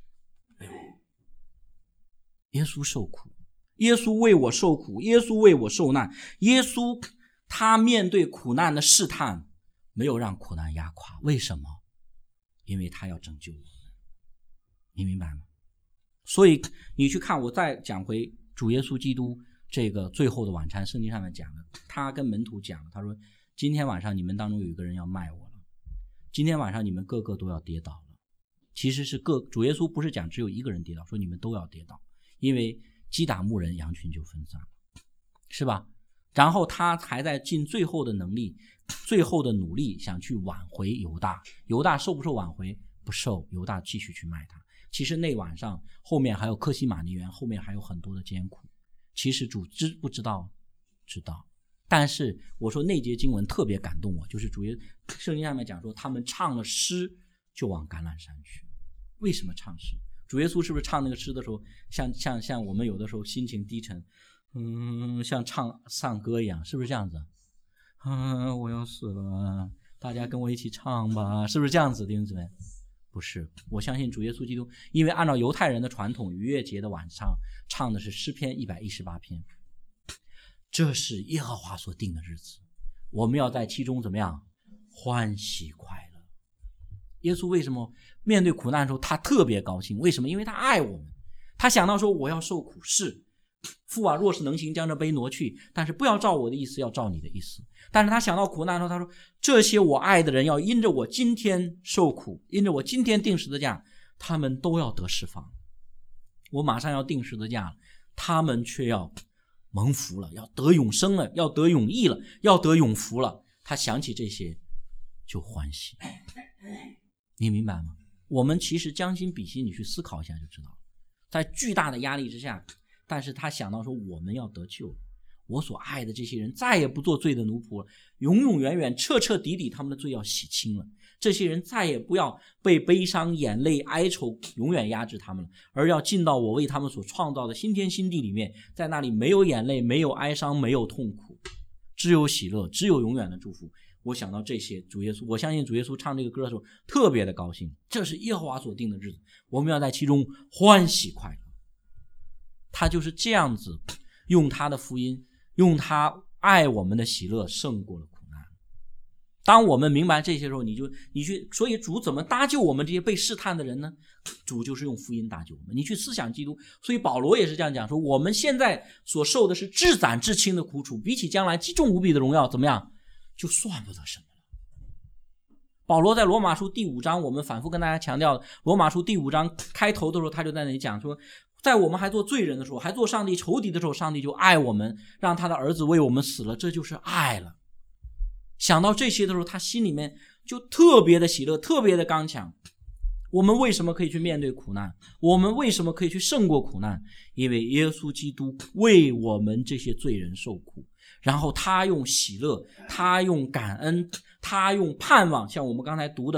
耶稣受苦，耶稣为我受苦，耶稣为我受难。耶稣他面对苦难的试探，没有让苦难压垮。为什么？因为他要拯救我们。你明白吗？所以你去看，我再讲回主耶稣基督这个最后的晚餐，圣经上面讲的，他跟门徒讲，他说今天晚上你们当中有一个人要卖我了，今天晚上你们个个都要跌倒了。其实是各主耶稣不是讲只有一个人跌倒，说你们都要跌倒，因为击打牧人，羊群就分散了，是吧？然后他还在尽最后的能力，最后的努力想去挽回犹大。犹大受不受挽回？不受。犹大继续去卖他。其实那晚上后面还有客西马尼园，后面还有很多的艰苦。其实主知不知道？知道。但是我说那节经文特别感动我，就是主耶圣经上面讲说他们唱了诗就往橄榄山去。为什么唱诗？主耶稣是不是唱那个诗的时候像像像我们有的时候心情低沉，嗯，像唱唱歌一样，是不是这样子？嗯，我要死了，大家跟我一起唱吧，是不是这样子？弟兄姊妹，不是。我相信主耶稣基督，因为按照犹太人的传统，逾越节的晚上唱的是诗篇一百一十八篇，这是耶和华所定的日子，我们要在其中怎么样？欢喜快乐。耶稣为什么面对苦难的时候他特别高兴？为什么？因为他爱我们，他想到说我要受苦，是父啊，若是能行，将这杯挪去，但是不要照我的意思，要照你的意思。但是他想到苦难的时候，他说这些我爱的人要因着我今天受苦，因着我今天定十字架，他们都要得释放。我马上要定十字架了，他们却要蒙福了，要得永生了，要得永义了，要得永福了。他想起这些就欢喜。你明白吗？我们其实将心比心，你去思考一下就知道了。在巨大的压力之下，但是他想到说我们要得救，我所爱的这些人再也不做罪的奴仆了，永永远远彻彻底底他们的罪要洗清了，这些人再也不要被悲伤眼泪哀愁永远压制他们了，而要进到我为他们所创造的新天新地里面，在那里没有眼泪，没有哀伤，没有痛苦，只有喜乐，只有永远的祝福。我想到这些，主耶稣，我相信主耶稣唱这个歌的时候特别的高兴，这是耶和华所定的日子，我们要在其中欢喜快乐。他就是这样子用他的福音，用他爱我们的喜乐胜过了苦难。当我们明白这些时候，你就你去，所以主怎么搭救我们这些被试探的人呢？主就是用福音搭救我们。你去思想基督，所以保罗也是这样讲说，我们现在所受的是至暂至轻的苦楚，比起将来极重无比的荣耀，怎么样？就算不得什么了。保罗在罗马书第五章，我们反复跟大家强调罗马书第五章开头的时候，他就在那里讲说，在我们还做罪人的时候，还做上帝仇敌的时候，上帝就爱我们，让他的儿子为我们死了，这就是爱了。想到这些的时候，他心里面就特别的喜乐，特别的刚强。我们为什么可以去面对苦难？我们为什么可以去胜过苦难？因为耶稣基督为我们这些罪人受苦，然后他用喜乐，他用感恩，他用盼望，像我们刚才读的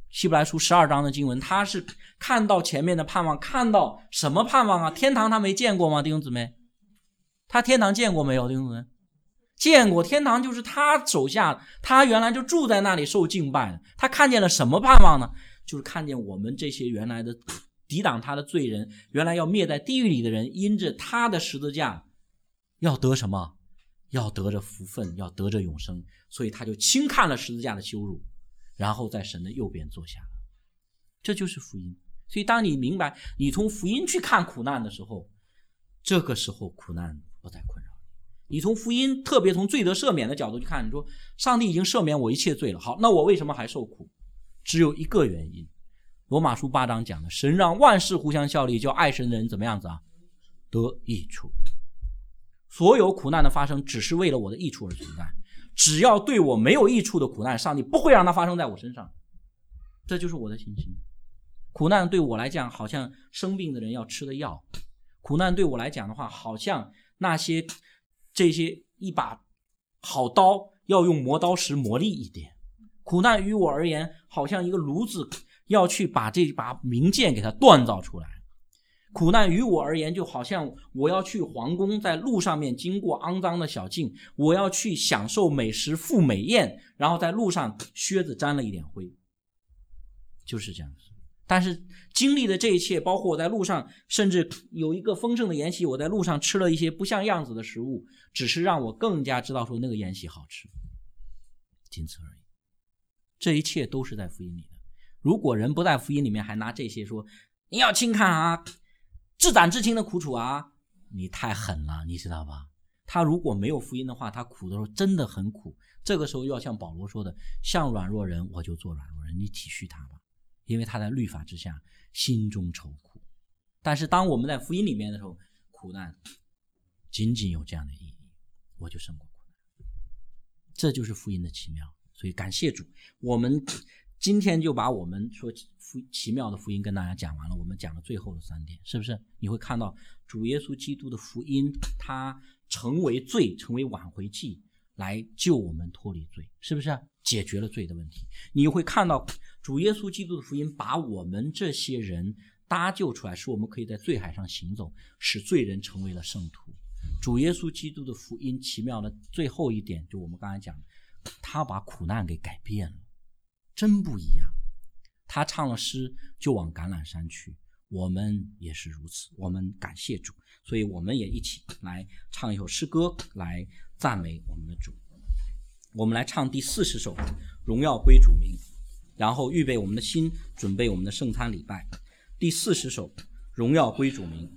希伯来书十二章的经文，他是看到前面的盼望，看到什么盼望啊？天堂他没见过吗？弟兄姊妹，他天堂见过没有？弟兄姊妹，见过。天堂就是他手下，他原来就住在那里受敬拜的。他看见了什么盼望呢？就是看见我们这些原来的抵挡他的罪人，原来要灭在地狱里的人，因着他的十字架要得什么？要得着福分，要得着永生，所以他就轻看了十字架的羞辱，然后在神的右边坐下了。这就是福音。所以当你明白你从福音去看苦难的时候，这个时候苦难不再困扰你。你从福音，特别从罪得赦免的角度去看，你说上帝已经赦免我一切罪了，好，那我为什么还受苦？只有一个原因，罗马书八章讲的，神让万事互相效力，叫爱神的人怎么样子啊？得益处。所有苦难的发生只是为了我的益处而存在，只要对我没有益处的苦难，上帝不会让它发生在我身上。这就是我的信心。苦难对我来讲好像生病的人要吃的药，苦难对我来讲的话，好像那些这些一把好刀要用磨刀石磨砺一点，苦难于我而言好像一个炉子要去把这把明剑给它锻造出来，苦难于我而言就好像我要去皇宫，在路上面经过肮脏的小径，我要去享受美食赴美宴，然后在路上靴子沾了一点灰，就是这样子。但是经历的这一切，包括我在路上甚至有一个丰盛的筵席，我在路上吃了一些不像样子的食物，只是让我更加知道说那个筵席好吃，仅此而已。这一切都是在福音里的。如果人不在福音里面还拿这些说你要轻看啊，至胆至轻的苦楚啊，你太狠了，你知道吧？他如果没有福音的话，他苦的时候真的很苦。这个时候又要像保罗说的，像软弱人我就做软弱人，你体恤他吧，因为他在律法之下心中愁苦。但是当我们在福音里面的时候，苦难仅仅有这样的意义，我就胜过苦难。这就是福音的奇妙。所以感谢主，我们今天就把我们说奇妙的福音跟大家讲完了。我们讲了最后的三点，是不是？你会看到主耶稣基督的福音，他成为罪，成为挽回祭，来救我们脱离罪，是不是？解决了罪的问题。你会看到主耶稣基督的福音把我们这些人搭救出来，使我们可以在罪海上行走，使罪人成为了圣徒。主耶稣基督的福音奇妙的最后一点，就我们刚才讲的，他把苦难给改变了，真不一样。他唱了诗就往橄榄山去，我们也是如此。我们感谢主，所以我们也一起来唱一首诗歌来赞美我们的主。我们来唱第四十首荣耀归主名，然后预备我们的心，准备我们的圣餐礼拜。第四十首荣耀归主名。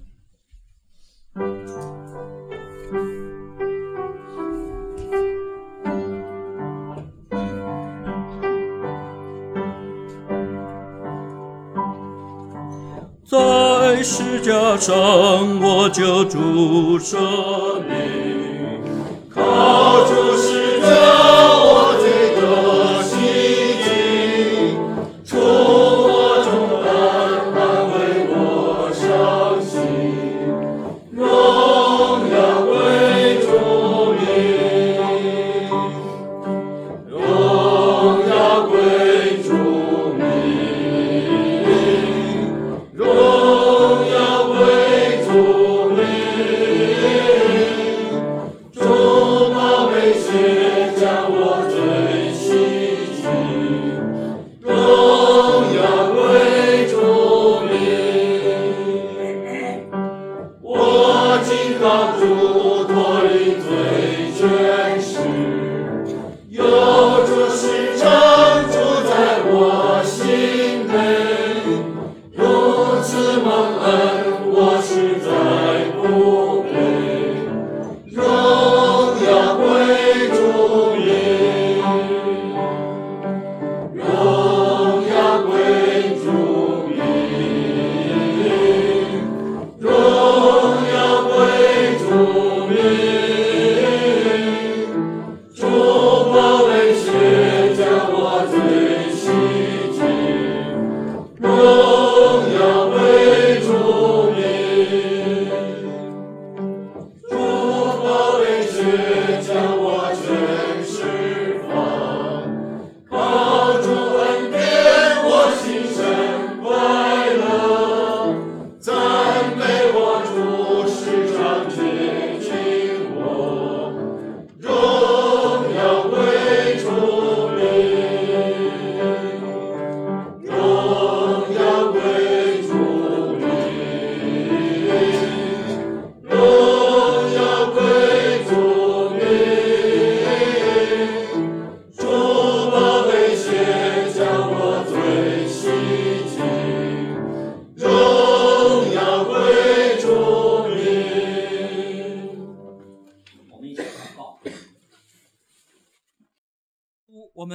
在十架上我救主生命，靠主十架我罪得洗净，从我中安安慰我伤心，荣耀归主名，荣耀归主名。荣耀归主名。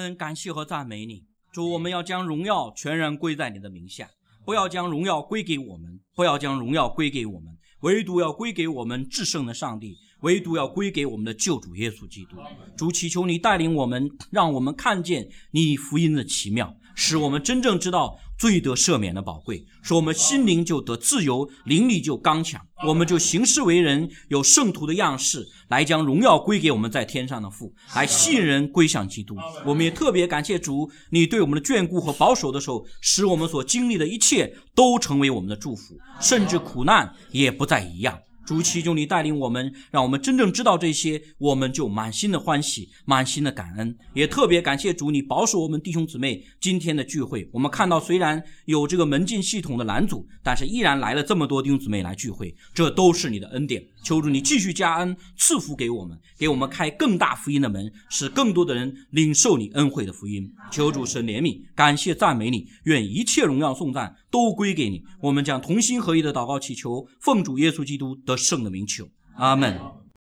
们感谢和赞美你。主，我们要将荣耀全然归在你的名下，不要将荣耀归给我们，不要将荣耀归给我们，唯独要归给我们至圣的上帝，唯独要归给我们的救主耶稣基督。主，祈求你带领我们，让我们看见你福音的奇妙，使我们真正知道罪得赦免的宝贵，使我们心灵就得自由，灵力就刚强，我们就行事为人有圣徒的样式，来将荣耀归给我们在天上的父，来吸引人归向基督。我们也特别感谢主，你对我们的眷顾和保守的时候，使我们所经历的一切都成为我们的祝福，甚至苦难也不再一样。主，祈求你带领我们，让我们真正知道这些，我们就满心的欢喜，满心的感恩。也特别感谢主，你保守我们弟兄姊妹今天的聚会。我们看到虽然有这个门禁系统的拦阻，但是依然来了这么多弟兄姊妹来聚会，这都是你的恩典。求主你继续加恩赐福给我们，给我们开更大福音的门，使更多的人领受你恩惠的福音。求主神怜悯，感谢赞美你，愿一切荣耀颂赞都归给你。我们将同心合一的祷告祈求，奉主耶稣基督得胜的名求，阿们。